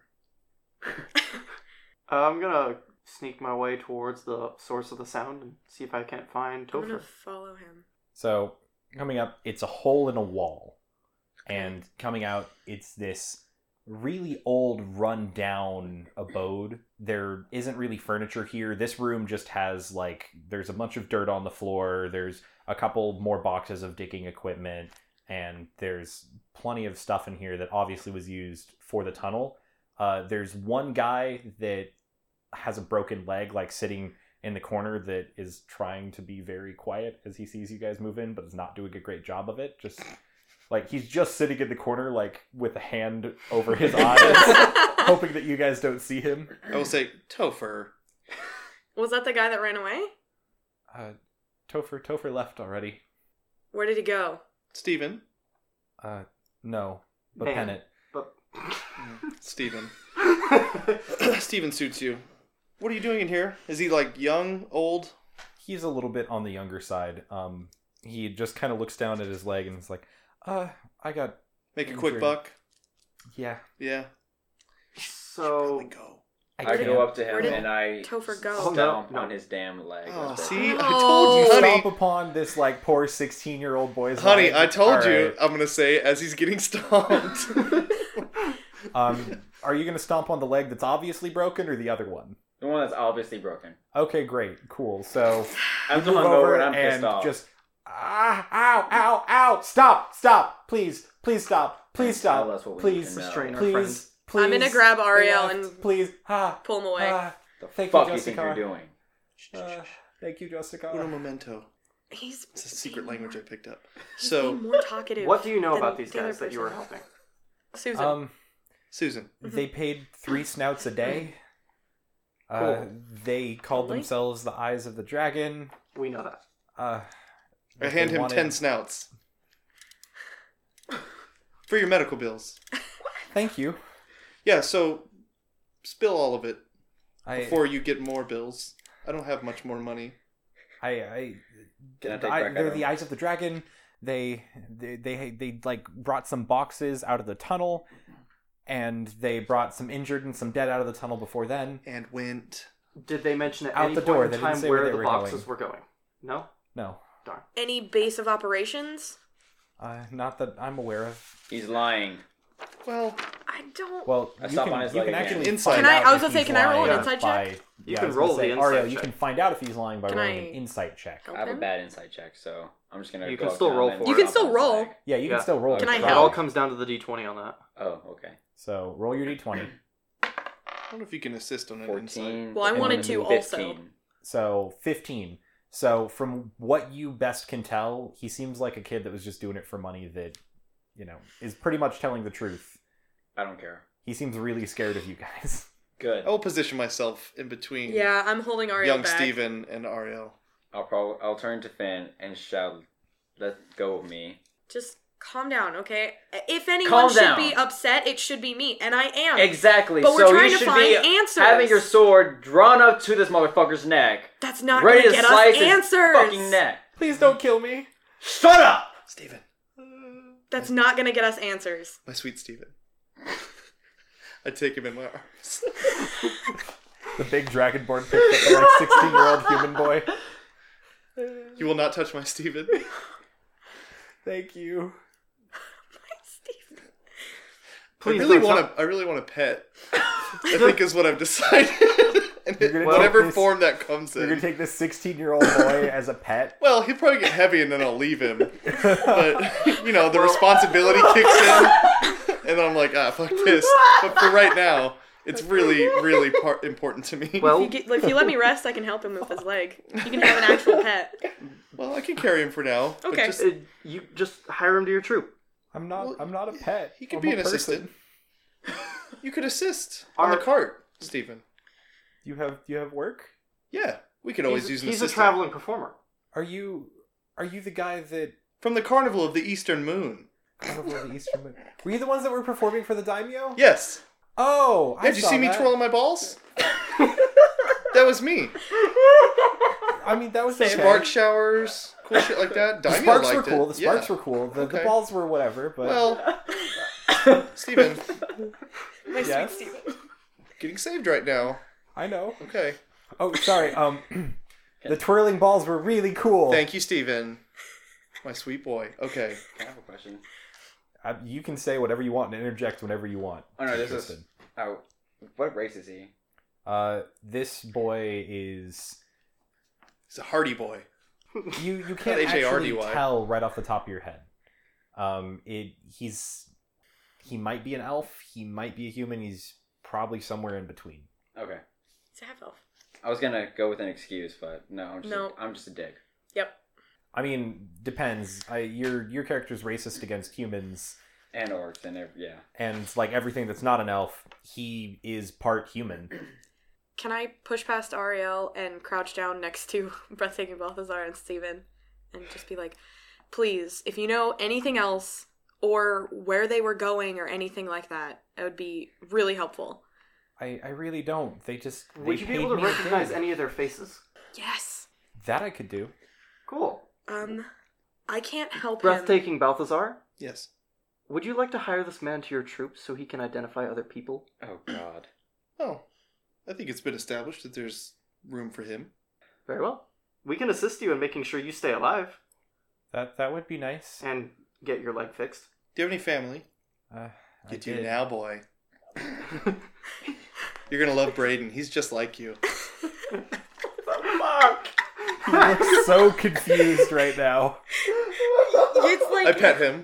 Uh, I'm gonna sneak my way towards the source of the sound and see if I can't find I'm gonna Topher. follow him. So coming up, it's a hole in a wall, and coming out, it's this really old, run-down abode. There isn't really furniture here. This room just has like there's a bunch of dirt on the floor. There's a couple more boxes of digging equipment, and there's plenty of stuff in here that obviously was used for the tunnel. Uh, there's one guy that has a broken leg, like sitting in the corner, that is trying to be very quiet as he sees you guys move in, but is not doing a great job of it. Just like he's just sitting in the corner, like with a hand over his eyes, hoping that you guys don't see him. I will say Topher. Was that the guy that ran away? Uh, Topher, Topher left already. Where did he go? Steven. Uh, no, but Man. Pennant. But Steven. Steven suits you. What are you doing in here? Is he like young, old? he's a little bit on the younger side. Um, he just kind of looks down at his leg and is like, "Uh, I got Make a quick injured. buck. Yeah, Yeah. So go. I, I can't. go up to Where him did and I Topher go? Oh, stomp no, no. on his damn leg. Oh, That's see, what- I No. told you, You honey. stomp upon this like poor sixteen-year-old boy's Honey, leg. I told All you. right. I'm gonna say as he's getting stomped. Um, are you gonna stomp on the leg that's obviously broken or the other one? The one that's obviously broken. Okay, great, cool. So I'm you move hungover over and I'm pissed off. just ah, ow, ow, ow! Stop, stop, please, please stop, please Tell stop, us what we please, need to know. Restrain our please, friends. please. I'm gonna grab they Ariel left, and please, ah, pull him away. ah. The Thank fuck you, you think Jessica. you're doing? Uh, thank you, Jessica. Uno momento. He's It's a secret being language I more- picked up. he's So, being more talkative. what do you know than about these the other guys that you were person. helping? Susan. Um, Susan. they paid three snouts a day. Uh, Cool. they called Really? themselves the Eyes of the Dragon. We know that. Uh, I if hand they him wanted- ten snouts. For your medical bills. Thank you. Yeah, so spill all of it I, before you get more bills. I don't have much more money. I, I, Can I the take eye- back they're Adam? the Eyes of the Dragon. They, they, they, they, like brought some boxes out of the tunnel, and they brought some injured and some dead out of the tunnel before then. And went. Did they mention at Out any the point door. in They didn't time say where where they the were boxes going. were going? No? No, Darn. Any base of operations? uh, not that I'm aware of. He's lying. Well, I don't. Well, I you stop can, on his you leg can again. actually Inside. find Can I- out I was if gonna say, he's can I roll an lying insight by- check? You yeah, can I was roll gonna say, the insight Ariel, you check. can find out if he's lying by Can rolling I- an insight check. I have a Okay. bad insight check, so I'm just gonna. You go can up still to him roll and for You it. can stomp still on his roll. leg. Yeah, you Yeah. can still roll. Can I it. It help? all comes down to the d twenty on that. Oh, okay. So roll your d twenty. I don't know if you can assist on an insight. Fourteen. Well, I and wanted then to also. fifteen. So fifteen. So from what you best can tell, he seems like a kid that was just doing it for money that, you know, is pretty much telling the truth. I don't care. He seems really scared of you guys. Good. I will position myself in between Yeah, I'm holding Ariel young back. Steven and Ariel. I'll probably I'll turn to Finn and shout, "Let go of me." Just calm down, okay? If anyone Calm should down. be upset, it should be me, and I am. Exactly. But we're so trying you to should find be answers. having your sword drawn up to this motherfucker's neck, That's not ready gonna to get slice us his answers. fucking neck. Please don't kill me. Shut up! Steven. That's not gonna get us answers. My sweet Steven. I take him in my arms. The big dragonborn picked up the like sixteen-year-old human boy. You will not touch my Steven. Thank you. Please I really don't want to. I really want a pet. I think is what I've decided. And You're gonna whatever take this- form that comes You're in. gonna take this sixteen-year-old boy as a pet. Well, he'll probably get heavy and then I'll leave him. But, you know, the responsibility kicks in. And I'm like, ah, fuck this. But for right now, it's really, really par- important to me. Well, If you, get, if you let me rest, I can help him with his leg. You can have an actual pet. Well, I can carry him for now. but Okay. just- uh, you just hire him to your troop. I'm not. Well, I'm not a pet. he could I'm be a an person. assistant. You could assist on Our- the cart, Stephen. You have. You have work. Yeah, we could always he's use an he's a assistant. traveling performer. Are you? Are you the guy that? From the Carnival of the Eastern Moon. Carnival of the Eastern Moon. Were you the ones that were performing for the daimyo? Yes. Oh, I Yeah, did you saw see me that. twirling my balls? That was me. I mean, that was okay. Spark showers, cool shit like that. The Daimyo sparks were liked cool. it. The sparks Yeah. were cool. The, the Okay. balls were whatever. But Well, Stephen, My Yes? sweet Steven. getting saved right now. I know. Okay. Oh, sorry. Um, the twirling balls were really cool. Thank you, Stephen. My sweet boy. Okay. Can I have a question? Uh, you can say whatever you want and interject whenever you want. Oh no, this Tristan. is. Oh, what race is he? Uh, this boy is. He's a hardy boy. You you can't H A R D actually Y. tell right off the top of your head. Um, it he's he might be an elf. He might be a human. He's probably somewhere in between. Okay. It's a half elf. I was gonna go with an excuse, but no, I'm just. No. A, I'm just a dick. Yep. I mean, depends. I, your your character's racist against humans, And orcs and every, yeah. and like everything that's not an elf, he is part human. Can I push past Ariel and crouch down next to Breathtaking Balthazar and Steven and just be like, please, if you know anything else or where they were going or anything like that, it would be really helpful. I, I really don't. They just they Would you be paid able to me recognize big. any of their faces? Yes. That I could do. Cool. Um, I can't help him. Breathtaking Balthazar, Yes. would you like to hire this man to your troops so he can identify other people? Oh God. Oh, I think it's been established that there's room for him. Very well. We can assist you in making sure you stay alive That that would be nice. and get your leg fixed. Do you have any family? Uh, I Get you did. now, boy. You're gonna love Braden. He's just like you. Fuck! He looks so confused right now. It's like I pet him.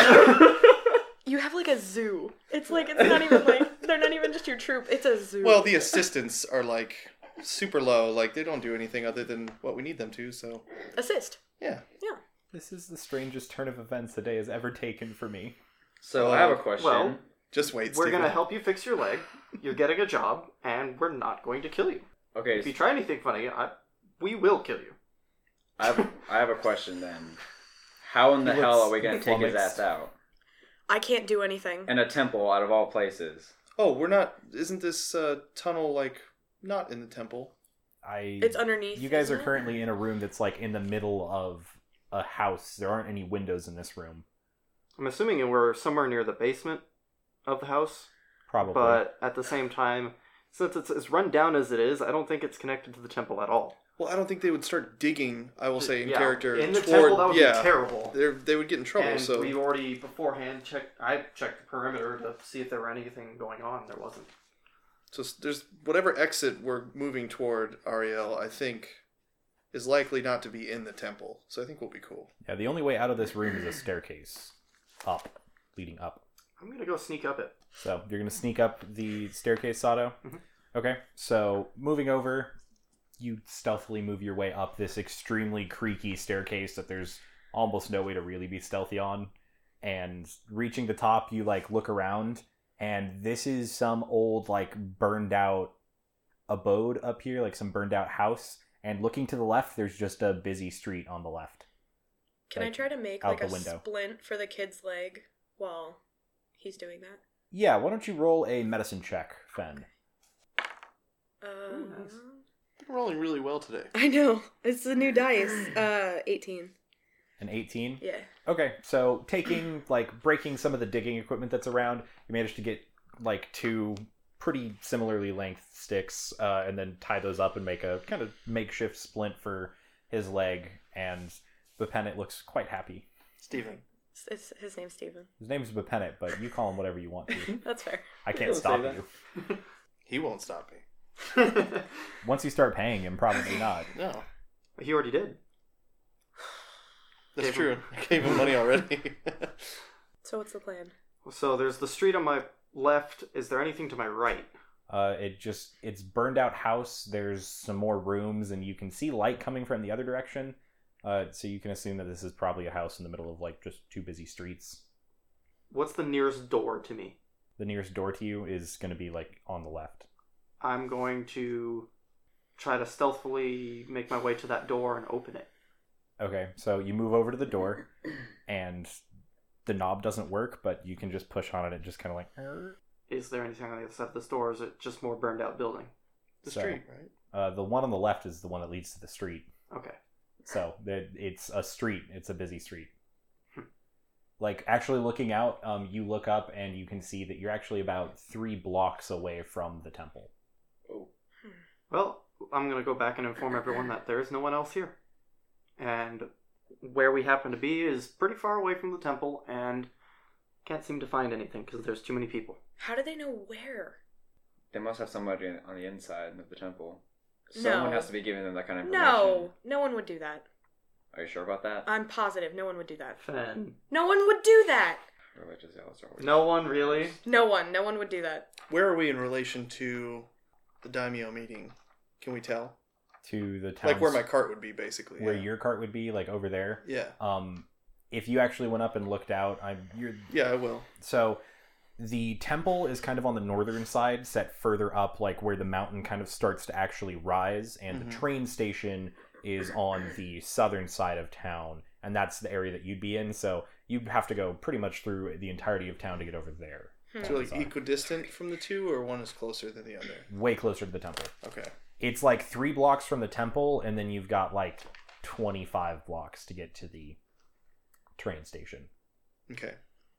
you have like a zoo. It's like it's not even like they're not even just your troop. It's a zoo. Well, the assistants are like super low. Like they don't do anything other than what we need them to. So assist. yeah. Yeah. This is the strangest turn of events the day has ever taken for me. So I have a question. Well, Just wait. we're Steven. gonna help you fix your leg. You're getting a job, and we're not going to kill you. okay, If you try anything funny, I, we will kill you. I have I have a question then. How in the He hell looks are we gonna take his flummoxed. ass out? I can't do anything. In a temple, out of all places. Oh, we're not. Isn't this uh, tunnel like not in the temple? I. It's underneath. You guys isn't are it? currently in a room that's like in the middle of a house. There aren't any windows in this room. I'm assuming we're somewhere near the basement of the house, Probably. but at the same time, since it's as run down as it is, I don't think it's connected to the temple at all. Well, I don't think they would start digging. I will say in Yeah, character in the toward. temple, that would yeah, be terrible. They're, they would get in trouble. And so we already beforehand checked. I checked the perimeter to see if there were anything going on. There wasn't. So s- there's whatever exit we're moving toward, Ariel, I think, is likely not to be in the temple. So I think we'll be cool. Yeah, the only way out of this room is a staircase. Up. Leading up. I'm gonna go sneak up it. So you're going to sneak up the staircase, Sato? Mhm. Okay. So moving over, you stealthily move your way up this extremely creaky staircase that there's almost no way to really be stealthy on. And reaching the top, you like look around, and this is some old like burned out abode up here, like some burned out house. And looking to the left, there's just a busy street on the left. Can I like, try to make out like the a window. splint for the kid's leg while he's doing that? Yeah, why don't you roll a medicine check, Fen? Uh, Ooh, nice. You're rolling really well today. I know. It's the new dice. Uh, eighteen. An eighteen? Yeah. Okay, so taking, like, breaking some of the digging equipment that's around, you manage to get, like, two pretty similarly length sticks, uh, and then tie those up and make a kind of makeshift splint for his leg, and Bepennet looks quite happy. Steven. It's, it's, his name's Steven. His name's Bepennet, but you call him whatever you want to. That's fair. I can't Don't say stop that. you. He won't stop me. Once you start paying him, probably not. No. He already did. That's Gave true. him- I gave him money already. So what's the plan? So there's the street on my left. Is there anything to my right? Uh, it just, it's burned out house. There's some more rooms, and you can see light coming from the other direction. Uh, so you can assume that this is probably a house in the middle of, like, just two busy streets. What's the nearest door to me? The nearest door to you is going to be, like, on the left. I'm going to try to stealthily make my way to that door and open it. Okay, so you move over to the door, and the knob doesn't work, but you can just push on it and just kind of like... "Er." Is there anything on the other side of this door, or is it just more burned out building? The So- street, right? Uh, the one on the left is the one that leads to the street. Okay. So there- it's a street. It's a busy street. Hmm. Like, actually looking out, um, you look up and you can see that you're actually about three blocks away from the temple. Oh. Well, I'm going to go back and inform everyone that there is no one else here. And where we happen to be is pretty far away from the temple, and can't seem to find anything because there's too many people. How do they know where? They must have somebody on the inside of the temple. Someone No. has to be giving them that kind of information. No, no one would do that. Are you sure about that? I'm positive no one would do that. Fen. No one would do that. Religious zealots are always- No one, really? No one. No one would do that. Where are we in relation to the daimyo meeting? Can we tell? To the town. Like where my cart would be, basically. Where yeah. your cart would be, like over there. Yeah. Um, if you actually went up and looked out, I'm you're Yeah, I will. so the temple is kind of on the northern side, set further up, like where the mountain kind of starts to actually rise, and Mhm. the train station is on the southern side of town, and that's the area that you'd be in. So you'd have to go pretty much through the entirety of town to get over there. Hmm. So like Sorry. equidistant from the two, or one is closer than the other? Way closer to the temple. Okay. It's like three blocks from the temple, and then you've got like twenty-five blocks to get to the train station. Okay.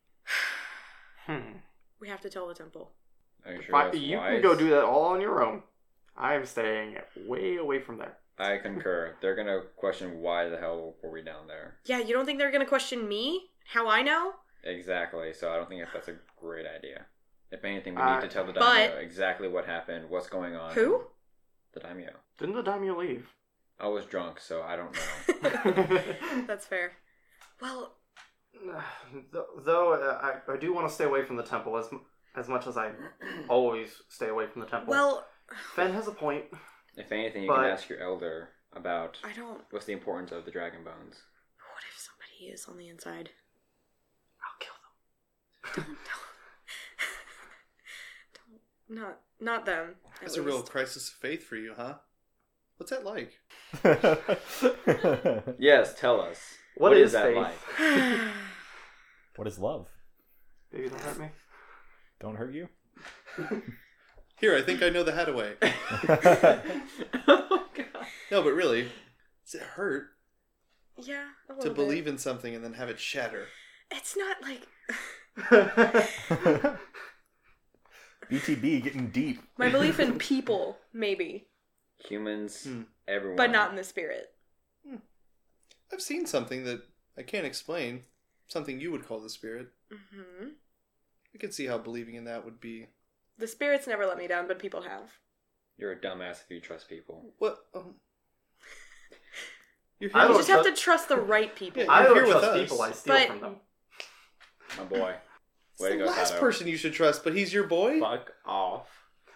Hmm. We have to tell the temple. Are you If sure I- that's you wise? can go do that all on your own. I'm staying way away from there. I concur. They're gonna question why the hell were we down there. Yeah, you don't think they're gonna question me? How I know? Exactly. So I don't think if that's a great idea. If anything, we Uh, need to tell the but- daimyo exactly what happened, what's going on. Who? The daimyo. Didn't the daimyo leave? I was drunk, so I don't know. That's fair. Well, Though- Though uh, I, I do want to stay away from the temple as m- as much as I always stay away from the temple. well, Fen has a point. If anything, you But- can ask your elder about I don't. what's the importance of the dragon bones. What if somebody is on the inside? I'll kill them. Don't. don't. Not. Not them. at That's a real least. crisis of faith for you, huh? What's that like? Yes, tell us. What what is is that faith? like? What is love? Baby, don't hurt me. Don't hurt you? Here, I think I know the Hadaway. Oh, God. No, but really, does it hurt Yeah. A to little believe bit. in something and then have it shatter? It's not like B T B getting deep. my belief in people, maybe, Humans, Hmm. everyone. but not in the spirit. I've seen something that I can't explain. Something you would call the spirit. hmm I can see how believing in that would be. The spirits never let me down, but people have. You're a dumbass if you trust people. What? Um, you're I You don't just have tru- to trust the right people. Yeah, I You're don't here with trust us. people. I steal But- from them. My boy. It's Way to the go, last Sato. person you should trust, but he's your boy? Fuck off.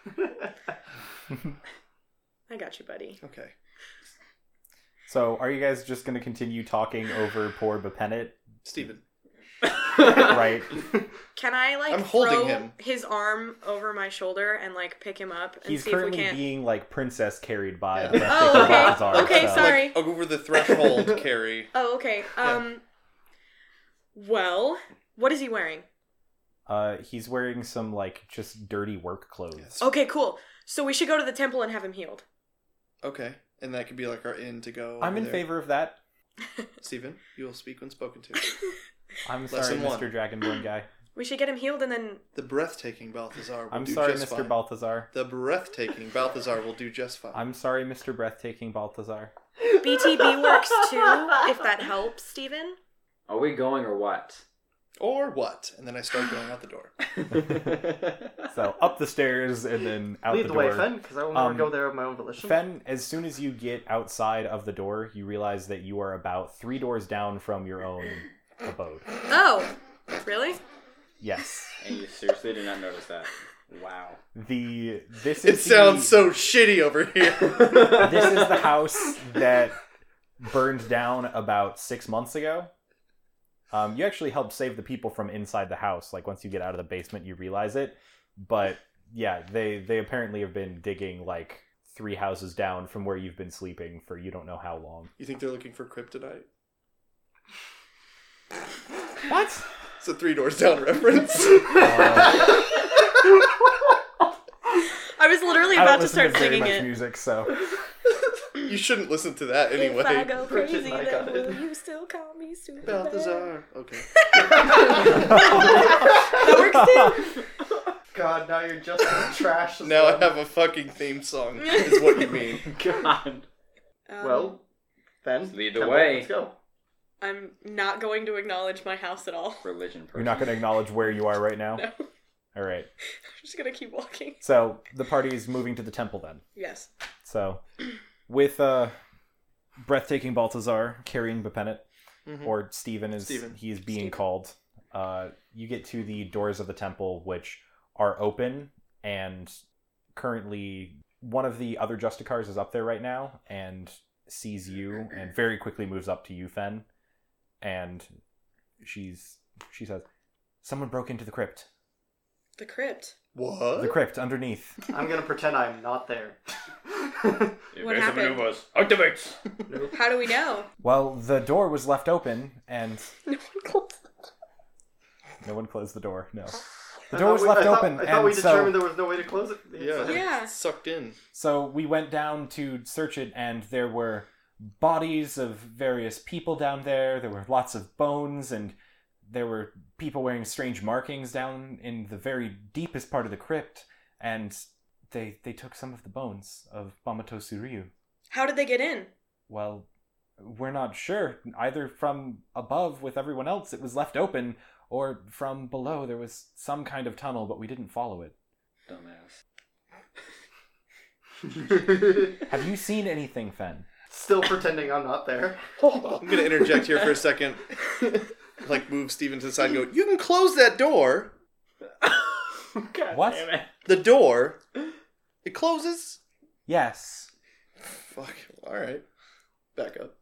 I got you, buddy. Okay. So, are you guys just going to continue talking over poor Bepennet? Steven. Right. Can I like I'm holding throw him. his arm over my shoulder and like pick him up and He's see if we currently can't? being, like, princess carried by Yeah. the Oh, okay. Balthazar, Okay, so- sorry. Like, over the threshold, Carrie. Oh, okay. Um. Well, what is he wearing? Uh, he's wearing some, like, just dirty work clothes. Yes. Okay, cool. So we should go to the temple and have him healed. Okay. And that could be like our in to go. I'm over in there. favor of that. Steven, you will speak when spoken to. I'm sorry, Lesson one. Mister Dragonborn guy. We should get him healed and then. The breathtaking Balthazar will I'm do sorry, just Mister fine. Balthazar. The breathtaking Balthazar will do just fine. I'm sorry, Mister Breathtaking Balthazar. B T B works too, if that helps, Steven. Are we going or what? Or what? And then I start going out the door. So, up the stairs and then out Lead the the door. way, Fen, because I will never Um, go there of my own volition. Fen, as soon as you get outside of the door, you realize that you are about three doors down from your own abode. Oh, really? Yes. And you seriously did not notice that. Wow. The this It is sounds the, so shitty over here. This is the house that burned down about six months ago. Um, you actually helped save the people from inside the house. Like, once you get out of the basement, you realize it. But yeah, they they apparently have been digging like three houses down from where you've been sleeping for you don't know how long. You think they're looking for kryptonite? What? It's a Three Doors Down reference. Uh, I was literally I don't about to listen start to very singing much it. music, so You shouldn't listen to that anyway. If I go Bridget crazy, and I then got it. will you still call me super Balthazar. Okay. That works too. God, now you're just as trash as Now I them. have a fucking theme song, is what you mean. God. Um, Well, Fen, Lead the temple, way. Let's go. I'm not going to acknowledge my house at all. Religion person. you're not going to acknowledge where you are right now? No. All right. I'm just gonna keep walking. So the party is moving to the temple then. Yes. So with uh, breathtaking Balthazar carrying Bepennet, Mhm. or Stephen as Stephen. he is being Stephen. called, uh, you get to the doors of the temple, which are open, and currently one of the other Justicars is up there right now and sees you and very quickly moves up to you, Fen, and she's she says, "Someone broke into the crypt. The crypt. What? The crypt underneath." I'm gonna pretend I'm not there. What happened? Activate. How do we know? Well, the door was left open, and No one closed. no one closed the door. No. The I door thought was we- left I thought- open, I thought we and so- determined there was no way to close it. from the Yeah, inside. Yeah. sucked in. So we went down to search it, and there were bodies of various people down there. There were lots of bones, and there were people wearing strange markings down in the very deepest part of the crypt. And they they took some of the bones of Bamato Suryu. How did they get in? Well, we're not sure. Either from above with everyone else, it was left open, or from below there was some kind of tunnel, but we didn't follow it. Dumbass. Have you seen anything, Fen? Still pretending I'm not there. I'm going to interject here for a second. Like, move Steven to the side and go, you can close that door. God What? damn it. The door. It closes. Yes. Fuck. All right. Back up.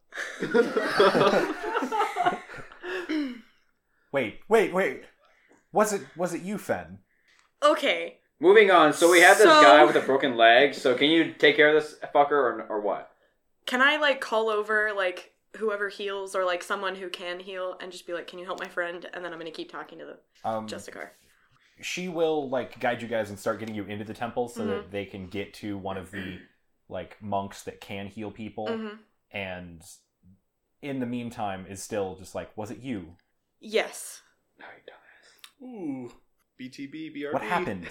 Wait, wait, wait. Was it was it you, Fen? Okay. Moving on. So we have this So- guy with a broken leg. So can you take care of this fucker or, or what? Can I like call over like whoever heals or like someone who can heal and just be like, can you help my friend? And then I'm gonna keep talking to the Um, Justicar. she will like guide you guys and start getting you into the temple so Mhm. that they can get to one of the like monks that can heal people. Mm-hmm. And in the meantime, is still just like, was it you? Yes. No, you dumbass. Ooh. B T B, B R B. What happened?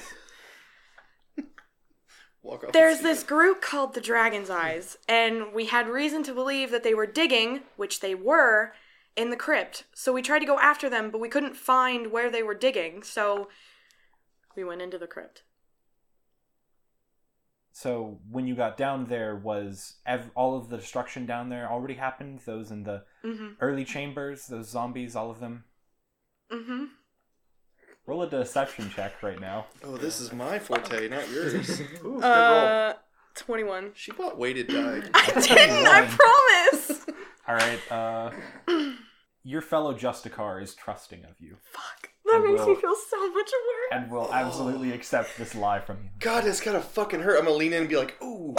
Walk off There's the this group called the Dragon's Eyes, and we had reason to believe that they were digging, which they were, in the crypt. So we tried to go after them, but we couldn't find where they were digging, so we went into the crypt. So when you got down there, was ev- all of the destruction down there already happened? Those in the Mm-hmm. early chambers, those zombies, all of them? Mm-hmm. Roll a deception check right now. Oh, this is my forte, not yours. Ooh, good roll. Uh, twenty-one. She bought weighted die. I didn't, I promise! All right. Uh, your fellow Justicar is trusting of you Fuck. That I makes will- me feel so much worse. and will absolutely accept this lie from you. God, it's gotta fucking hurt. I'm gonna lean in and be like, ooh.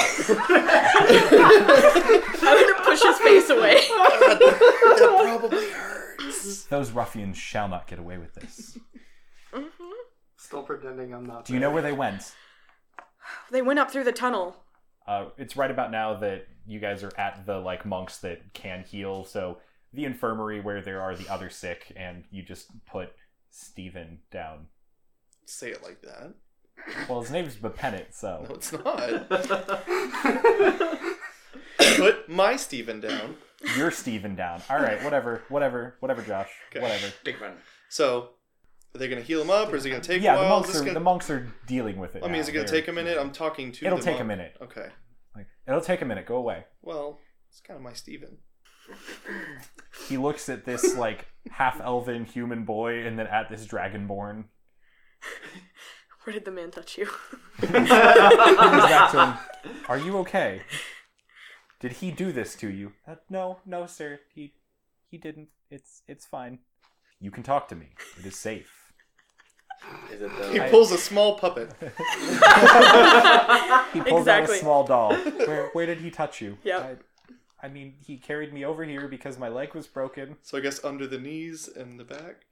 I'm gonna push his face away. God, that probably hurts. Those ruffians shall not get away with this. hmm Still pretending I'm not Do you there. know where they went? They went up through the tunnel. Uh, it's right about now that you guys are at the like monks that can heal. So the infirmary where there are the other sick, and you just put Stephen down. Say it like that. Well, his name's Bepennet, so No, it's not. Put my Steven down. you're Stephen down. All right, whatever, whatever, whatever, Josh, Okay. whatever. Big fun. So, are they gonna heal him up, or is it gonna take Yeah, a the while? monks Is this are gonna... the monks are dealing with it. I mean, is now. it gonna They're- take a minute? I'm talking to It'll the take a monk. minute. Okay. Like, it'll take a minute. Go away. Well, it's kind of my Steven. He looks at this like half elven human boy, and then at this dragonborn. Where did the man touch you? He goes back to him. Are you okay? Did he do this to you? Uh, no, no, sir. He he didn't. It's it's fine. You can talk to me. It is safe. Is it He the... pulls a small puppet. He pulls Exactly. out a small doll. Where where did he touch you? Yep. I, I mean, he carried me over here because my leg was broken. So I guess under the knees and the back.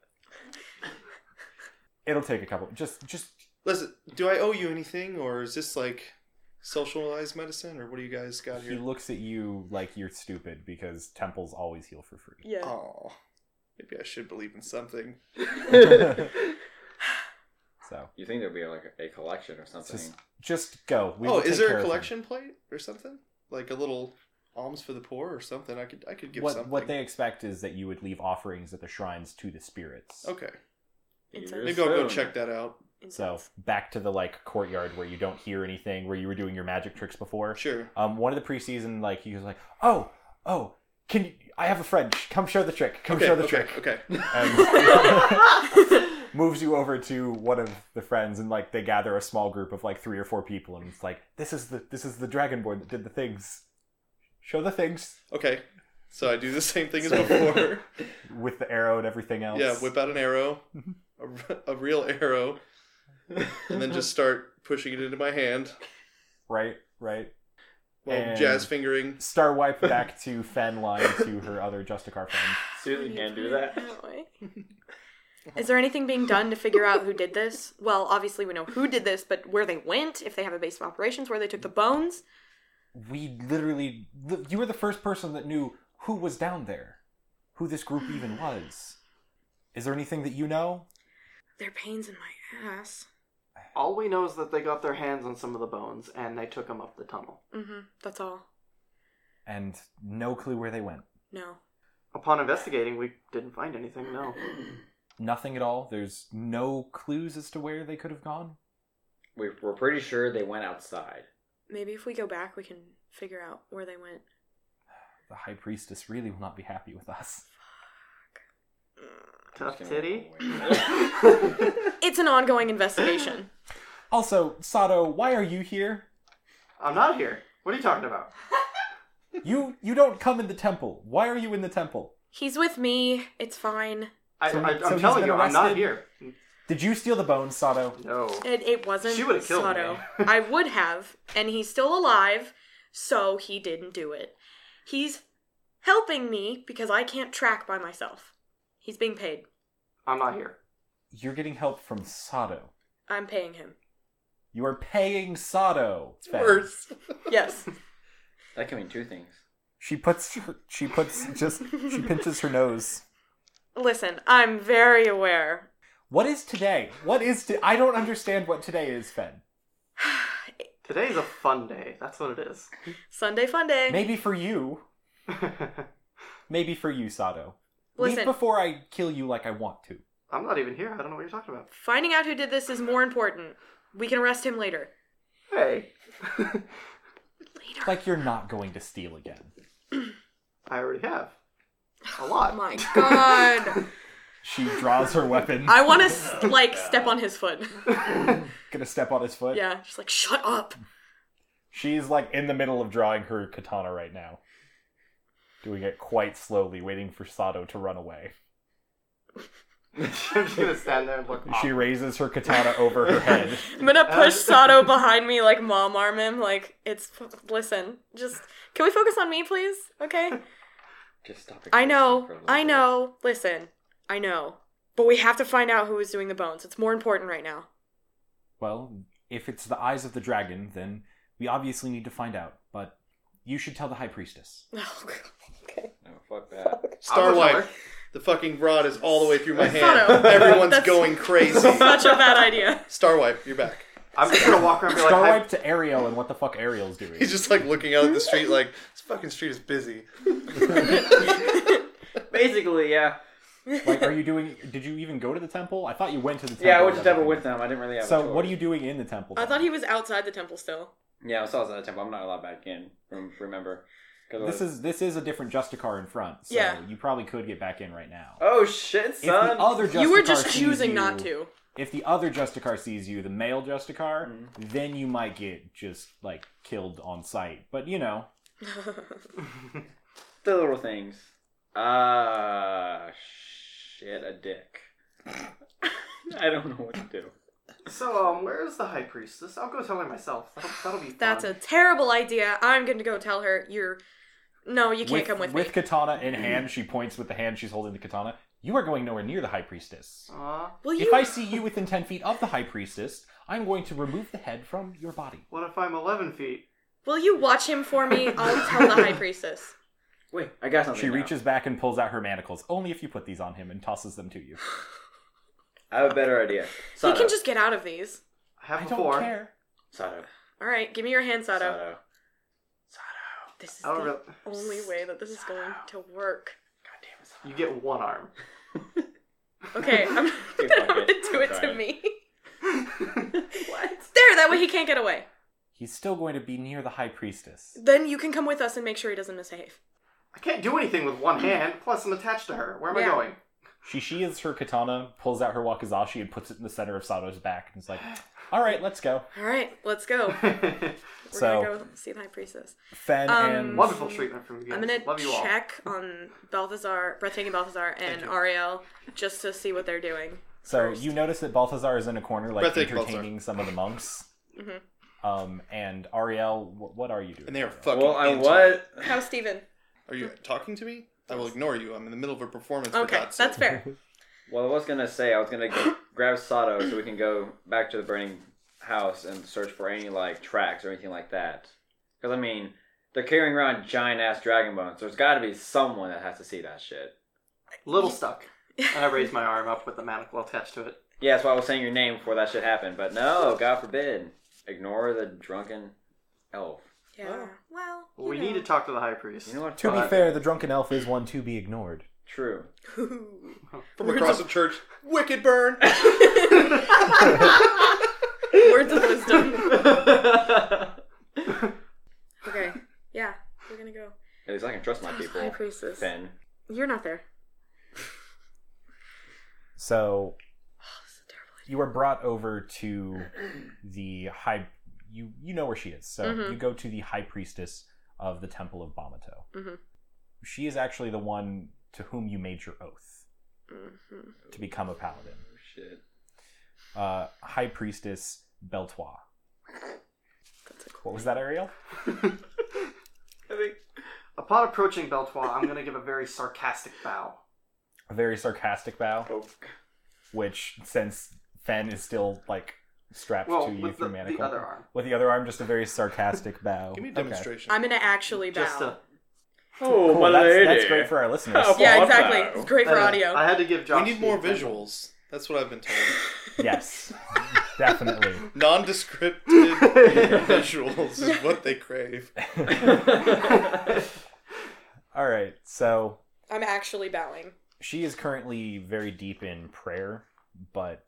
It'll take a couple. Just just Listen, do I owe you anything, or is this like socialized medicine, or what do you guys got he here? looks at you like you're stupid because temples always heal for free. Yeah. Oh, maybe I should believe in something. So You think there'd be like a, a collection or something? just just go. We oh, will is take there care a of him. collection plate or something? Like a little alms for the poor or something? I could I could give What something. what they expect is that you would leave offerings at the shrines to the spirits. Okay, Inside. maybe I'll go check that out. So back to the like courtyard where you don't hear anything, where you were doing your magic tricks before. Sure. Um, one of the preseason like he was like, oh oh, can you? I have a friend. Come show the trick. Come Okay, show the okay, trick. Okay. And moves you over to one of the friends, and like they gather a small group of like three or four people, and it's like this is the this is the dragonborn that did the things. Show the things Okay. So I do the same thing as before. with the arrow and everything else. Yeah, whip out an arrow, a, a real arrow, and then just start pushing it into my hand Right, right. while And- jazz fingering. Star wipe back to Fen line to her other Justicar friend. Susan can't do that. way. Is there anything being done to figure out who did this? Well, obviously we know who did this, but where they went, if they have a base of operations, where they took the bones. We literally... You were the first person that knew who was down there. Who this group even was. Is there anything that you know? There are pains in my ass. All we know is that they got their hands on some of the bones, and they took them up the tunnel. Mm-hmm. That's all. And no clue where they went. No. Upon investigating, we didn't find anything, no. Nothing at all? There's no clues as to where they could have gone? We, we're pretty sure they went outside. Maybe if we go back, we can figure out where they went. The High Priestess really will not be happy with us. Tough titty? It's an ongoing investigation. Also, Sato, why are you here? I'm not here. What are you talking about? You you don't come in the temple. Why are you in the temple? He's with me. It's fine. I, So- I, I'm so he's telling been you, I'm not arrested? here. Did you steal the bones, Sato? No. It, it wasn't She would've killed Sato. me. I would have, and he's still alive, so he didn't do it. He's helping me because I can't track by myself. He's being paid. I'm not here. You're getting help from Sato. I'm paying him. You are paying Sato. Fen. Worse. Yes. That can mean two things. She puts her, she puts just she pinches her nose. Listen, I'm very aware. What is today? What is to, I don't understand what today is, Fen. Today's a fun day. That's what it is. Sunday fun day. Maybe for you. Maybe for you, Sato. Leave Listen. before I kill you like I want to. I'm not even here. I don't know what you're talking about. Finding out who did this is more important. We can arrest him later. Hey. Later. Like you're not going to steal again. I already have. A Oh lot. my god. She draws her weapon. I want to, like, step on his foot. Gonna step on his foot. Yeah, just like, shut up. She's like in the middle of drawing her katana right now. Doing it quite slowly, waiting for Sato to run away. I'm just gonna stand there and look. She awkward. raises her katana over her head. I'm gonna push Sato behind me, like, mom arm him. Like, it's, listen, just, can we focus on me, please? Okay? Just stop it. I know, I know, listen, I know. But we have to find out who is doing the bones. It's more important right now. Well, if it's the eyes of the dragon, then we obviously need to find out. But you should tell the High Priestess. Oh, okay. No, fuck that. Starlight. The fucking rod is all the way through my hand. Sato. Everyone's That's- going crazy. Such a bad idea. Starwipe, you're back. I'm just gonna walk around and be like, Star "Hi." wipe to Ariel and what the fuck Ariel's doing. He's just like looking out at the street like, this fucking street is busy. Basically, yeah. Like, are you doing... Did you even go to the temple? I thought you went to the temple. Yeah, I went to and temple everything. with them. I didn't really have a So, choice. what are you doing in the temple? I then? thought he was outside the temple still. Yeah, I saw us at the temple. I'm not allowed back in. rem- Remember? 'Cause I This was- is this is a different Justicar in front, so Yeah. you probably could get back in right now. Oh shit, If the son! other Justicar You were just sees choosing you- not to. If the other Justicar sees you, the male Justicar, Mhm. then you might get just like killed on sight. But you know, The little things. Ah, shit, a dick. I don't know what to do. So, um, where is the High Priestess? I'll go tell her myself. That'll, that'll be fun. That's a terrible idea. I'm going to go tell her you're... No, you can't with, come with, with me. katana in hand, she points with the hand she's holding the katana. You are going nowhere near the High Priestess. Aw. Will you... If I see you within ten feet of the High Priestess, I'm going to remove the head from your body. What if I'm eleven feet? Will you watch him for me? I'll tell the High Priestess. Wait, I got something She now. reaches back and pulls out her manacles, only if you put these on him, and tosses them to you. I have a better idea. He Sato. can just get out of these. I have I before. don't care. Sato. Alright, give me your hand, Sato. Sato. This is I don't the really... only way that this is going to work. God damn it, Sato. You get one arm. Okay, I'm, I'm Okay, fuck gonna it. do it Try to it. me. What? There, that way he can't get away. He's still going to be near the High Priestess. Then you can come with us and make sure he doesn't misbehave. I can't do anything with one hand, plus I'm attached to her. Where am Yeah. I going? She sheathes her katana, pulls out her wakizashi, and puts it in the center of Sato's back, and is like, "All right, let's go." Alright, let's go. We're So- gonna go see the High Priestess. Fen Um, and Wonderful treatment from you guys. I'm gonna Love you all. check on Balthazar, Breathtaking Balthazar, and you. Ariel just to see what they're doing. so first. you notice that Balthazar is in a corner, like Breathtaking entertaining some of the monks. Mhm. Um, and Ariel, wh- what are you doing? And they are Ariel? fucking Well, I into was. How's Steven? Are you talking to me? I will ignore you. I'm in the middle of a performance. For Okay, God's that's sake. fair. Well, I was gonna say I was gonna g- grab Sato so we can go back to the burning house and search for any like tracks or anything like that. Because I mean, they're carrying around giant ass dragon bones. There's got to be someone that has to see that shit. Little stuck. And I raised my arm up with the manacle attached to it. Yeah, that's why I was saying your name before that shit happened. But no, God forbid. Ignore the drunken elf. Yeah. Oh. Well, you We know. need to talk to the high priest. You know what? To be Fuck. fair, the drunken elf is one to be ignored. True. From across the church, wicked burn. Words of wisdom. Okay. Yeah, we're gonna go. At least I can trust my people. High priestess. Finn. You're not there. So Oh, this is a terrible idea. you are brought over to the high. You you know where she is. So Mhm. you go to the high priestess of the Temple of Bamato. Mhm. She is actually the one to whom you made your oath Mhm. to become a paladin. Oh, shit. Uh, high priestess Beltois. That's a cool. What was that, Ariel? I think upon approaching Beltois, I'm going to give a very sarcastic bow. A very sarcastic bow, Oh. which since Fen is still like strapped Well, to you with through the, manacle, the other arm. with the other arm, just a very sarcastic bow. Give me a Okay. demonstration. I'm gonna actually bow. Just to, Oh, Cool, my that's, lady. that's great for our listeners. Oh, Yeah, Well, exactly. bow. It's great for I, audio. I had to give Josh We need more the example. visuals. That's what I've been told. Yes, definitely. Non-descripted visuals is what they crave. All right, so I'm actually bowing. she is currently very deep in prayer, but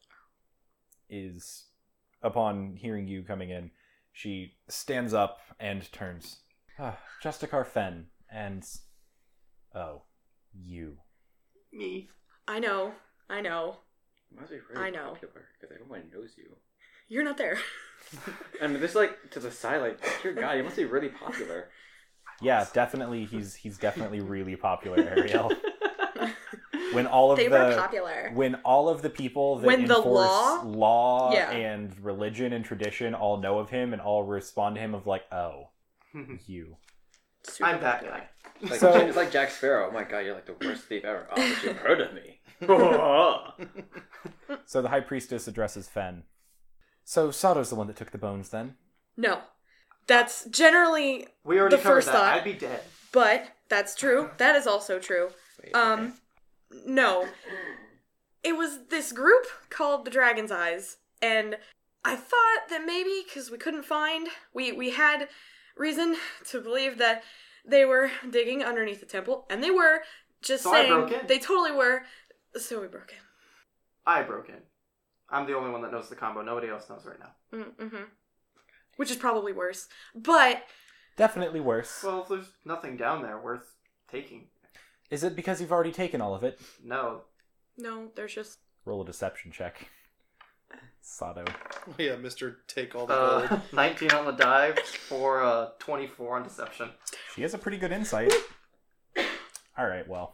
is, upon hearing you coming in, she stands up and turns. Ah, Justicar Fen, and oh, you. Me. I know. I know. Must be really I know. popular because everyone knows you. You're not there. I mean, this like to the side, like, dear God, you must be really popular. Yeah, definitely. He's he's definitely really popular, Ariel. When all of They the were popular. when all of the people that When the enforce law- law Yeah. and religion and tradition all know of him and all respond to him of like, oh, you. Super I'm that popular. guy. It's like, So- it's like Jack Sparrow. Oh my God, you're like the worst thief ever. Oh, but you've heard of me. So the high priestess addresses Fen. So Sato's the one that took the bones, then? No. That's generally, We already The covered first that. thought- I'd be dead. but that's true. That is also true. Wait, Um, no. It was this group called the Dragon's Eyes, and I thought that maybe because we couldn't find, we we had reason to believe that they were digging underneath the temple, and they were. Just So I saying, broke in. they totally were. So we broke in. I broke in. I'm the only one that knows the combo. Nobody else knows right now. Mm-hmm. Which is probably worse, but Definitely worse. Well, there's nothing down there worth taking. Is it because you've already taken all of it? No. no, there's just Roll a deception check. Sato. Yeah, Mister Take all the Uh, gold. nineteen on the die for uh, twenty-four on deception. She has a pretty good insight. All right, well.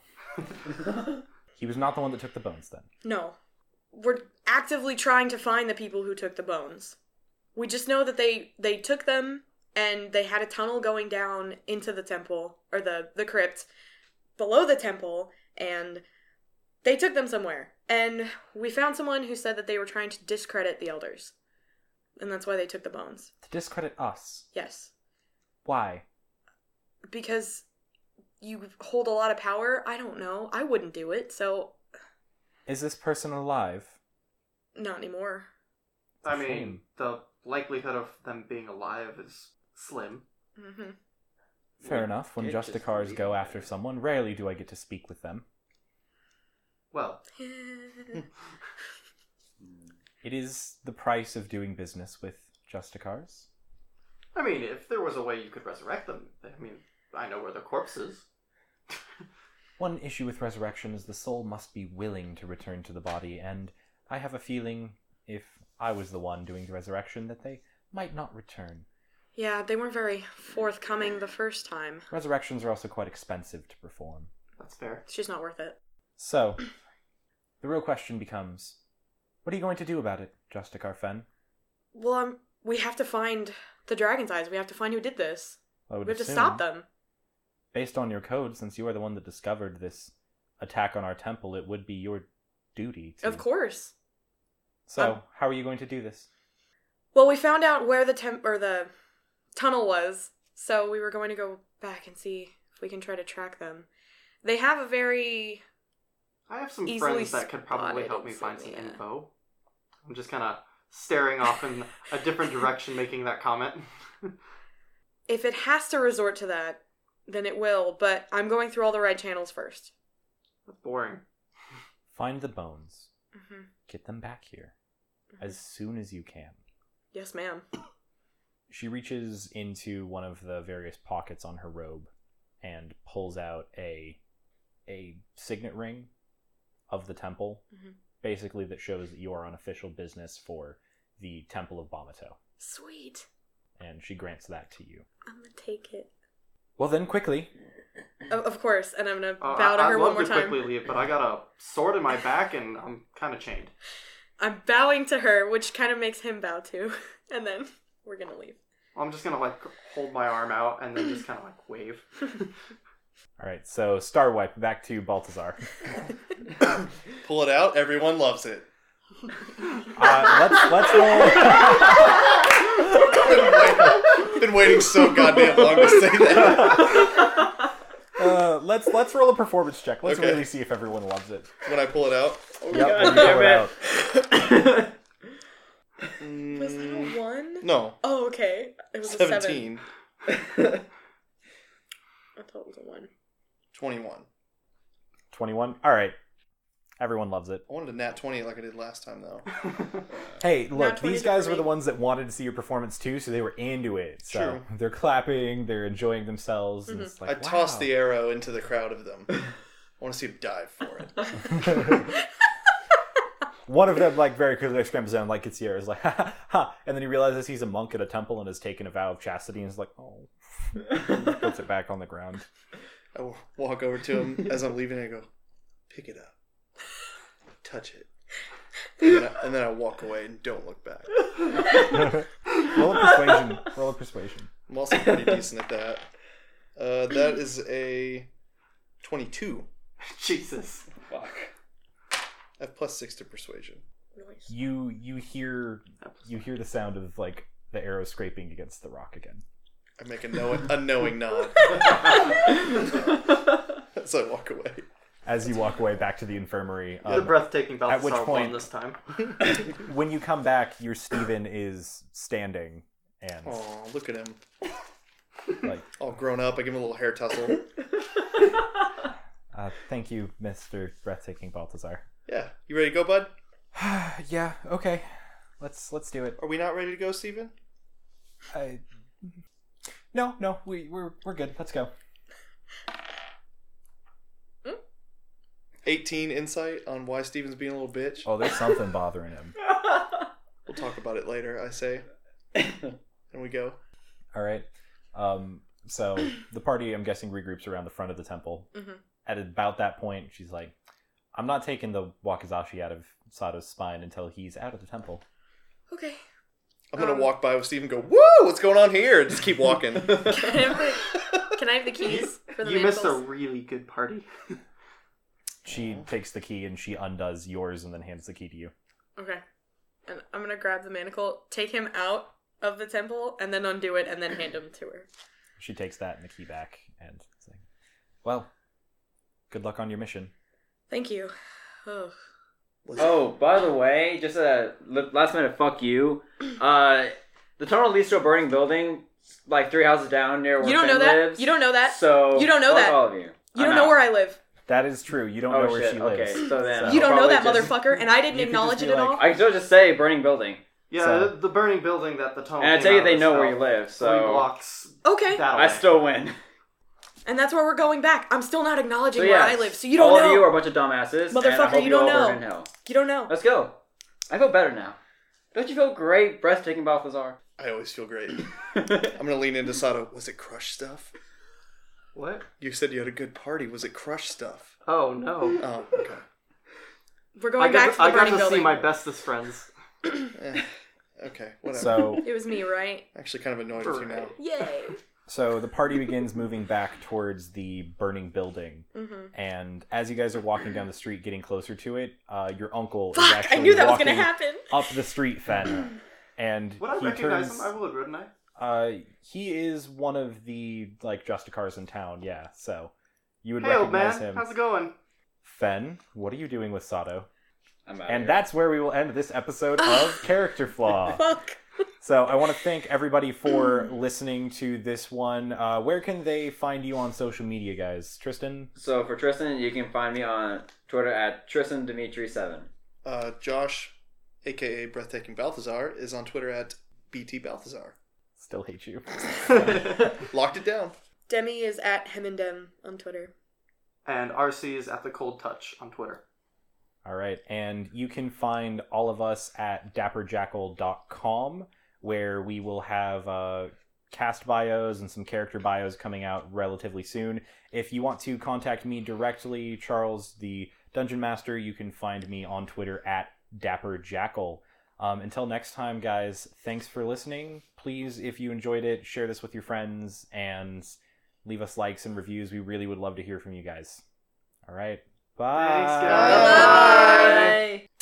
He was not the one that took the bones, then. no. We're actively trying to find the people who took the bones. We just know that they they took them and they had a tunnel going down into the temple or the the crypt below the temple, and they took them somewhere. And we found someone who said that they were trying to discredit the elders, and that's why they took the bones. To discredit us. Yes, Why? because you hold a lot of power. I don't know. I wouldn't do it, so Is this person alive? not anymore. I a mean, shame. the likelihood of them being alive is slim. Mm-hmm. Fair enough. When It just Justicars go leave after it. someone, rarely do I get to speak with them. Well, It is the price of doing business with Justicars. I mean, if there was a way you could resurrect them, I mean, I know where their corpse is. One issue with resurrection is the soul must be willing to return to the body, and I have a feeling if I was the one doing the resurrection that they might not return. Yeah, they weren't very forthcoming the first time. Resurrections are also quite expensive to perform. That's fair. It's just not worth it. So, the real question becomes, what are you going to do about it, Justicar Fen? Well, um, we have to find the Dragon's Eyes. We have to find who did this. I would We have to assume, stop them. based on your code, since you are the one that discovered this attack on our temple, it would be your duty. To... Of course. So, Um, how are you going to do this? Well, we found out where the temp or the tunnel was, so we were going to go back and see if we can try to track them. They have a very I have some Easily friends that could probably spotted help me find some insignia. info. I'm just kind of staring off in a different direction, making that comment. if it has to resort to that, then it will, but I'm going through all the right channels first. That's boring. Find the bones. Mm-hmm. Get them back here as soon as you can. Yes, ma'am. She reaches into one of the various pockets on her robe and pulls out a a signet ring of the temple, Mhm. basically that shows that you are on official business for the Temple of Bamato. Sweet. And she grants that to you. I'm gonna take it. Well then, quickly. Of, of course, and I'm gonna Uh, bow to I, her I'd one love more to time. quickly leave, but I got a sword in my back and I'm kind of chained. I'm bowing to her, which kind of makes him bow too, and then we're gonna leave. I'm just gonna like hold my arm out and then just kind of like wave. Alright, so Star Wipe, back to Baltazar. Pull it out. Everyone loves it. Uh, let's, let's roll... been, waiting, been waiting so goddamn long to say that. Uh, let's let's roll a performance check. Let's Okay. really see if everyone loves it. When I pull it out. Oh, Yep, God when you pull it damn out. it. Was that Mm, a one? No. Oh, okay. It was a seven. seventeen. I thought it was a one. twenty-one. twenty-one? Alright. Everyone loves it. I wanted a nat twenty like I did last time, though. Hey, look, twenty these guys for were the me. ones that wanted to see your performance too, so they were into it. So True. they're clapping, they're enjoying themselves, and Mhm. it's like, I wow. tossed the arrow into the crowd of them. I want to see him dive for it. One of them, like, very quickly scrambles down, like, gets the arrow, is like, ha ha ha, and then he realizes he's a monk at a temple and has taken a vow of chastity, and is like, oh. Puts it back on the ground. I w- walk over to him as I'm leaving and I go, pick it up. Touch it. And then, I, and then I walk away and don't look back. Roll a persuasion. Roll a persuasion. I'm also pretty decent at that. Uh, that is a twenty-two. Jesus. Fuck. I have plus six to persuasion. Nice. You you hear you hear the sound of, like, the arrow scraping against the rock again. I make a, know- a knowing nod as I walk away. As you walk away back to the infirmary, The um, breathtaking at which Balthasar point- won this time. when you come back, your Stephen is standing and Oh, look at him. like, All grown up. I give him a little hair tussle. uh, thank you, Mister Breathtaking Baltazar. Yeah. You ready to go, bud? Yeah, okay. Let's let's do it. Are we not ready to go, Steven? I... No, no, we we're we're good. Let's go. eighteen insight on why Steven's being a little bitch. Oh, there's something bothering him. We'll talk about it later, I say. And we go. All right. Um. So the party, I'm guessing, regroups around the front of the temple. Mhm. At about that point, she's like, "I'm not taking the wakizashi out of Sato's spine until he's out of the temple." Okay. I'm going to Um, walk by with Steven and go, woo, what's going on here? And just keep walking. Can I have the, can I have the keys for the You missed a manacles? really good party. She takes the key and she undoes yours and then hands the key to you. Okay. And I'm gonna grab the manacle, take him out of the temple, and then undo it, and then hand him to her. She takes that and the key back and it's like, "Well, good luck on your mission." Thank you. Ugh. Oh, by the way, just a li- last minute fuck you. Uh, the Tunnel leads to a burning building, like three houses down near where You don't Finn know that? lives. You don't know that? So You don't know fuck that? all of you. You I'm don't know out. where I live. That is true. You don't Oh, know where shit. she lives. Okay, so then So- You don't know that, Probably just- motherfucker, and I didn't You could acknowledge just it be at like, all. I can still just say burning building, Yeah, So- the, the burning building that the tunnel. and I came tell you out they of know is where now you live. Three So blocks. Okay. That I away. still win. And that's where we're going back. I'm still not acknowledging So where yeah, I live, so you don't all know. of you are a bunch of dumbasses. and I Motherfucker, hope you don't all know. burn in hell. You don't know. Let's go. I feel better now. Don't you feel great, breathtaking, Balthazar? I always feel great. I'm going to lean into Sato. Was it crush stuff? What? You said you had a good party. Was it crush stuff? Oh no. Oh, okay. We're I going got, back to, to the I got burning to building. see my bestest friends. Eh, okay, whatever. So It was me, right? Actually kind of annoyed with you now. Yay. So the party begins moving back towards the burning building, Mm-hmm. and as you guys are walking down the street, getting closer to it, uh, your uncle is Fuck! actually I knew that was walking gonna happen. up the street, Fen, and Would I he recognize turns. him? I would, wouldn't I? Uh, he is one of the like Justicars in town. Yeah, so you would Hey, old man. recognize him. How's it going? Fen, what are you doing with Sato? I'm out And here. that's where we will end this episode of Character Flaw. Fuck. So I want to thank everybody for listening to this one. Uh, where can they find you on social media, guys? Tristan? So for Tristan, you can find me on Twitter at Tristan Dimitri seven. Uh, Josh, aka Breathtaking Balthazar, is on Twitter at B T Balthazar. Still hate you. Locked it down. Demi is at Hemindem on Twitter. And R C is at the Cold Touch on Twitter. All right. And you can find all of us at dapper jackal dot com, where we will have uh, cast bios and some character bios coming out relatively soon. If you want to contact me directly, Charles, the Dungeon Master, you can find me on Twitter at dapperjackal. Um, until next time, guys, thanks for listening. Please, if you enjoyed it, share this with your friends and leave us likes and reviews. We really would love to hear from you guys. All right. Bye. Thanks, guys. Bye.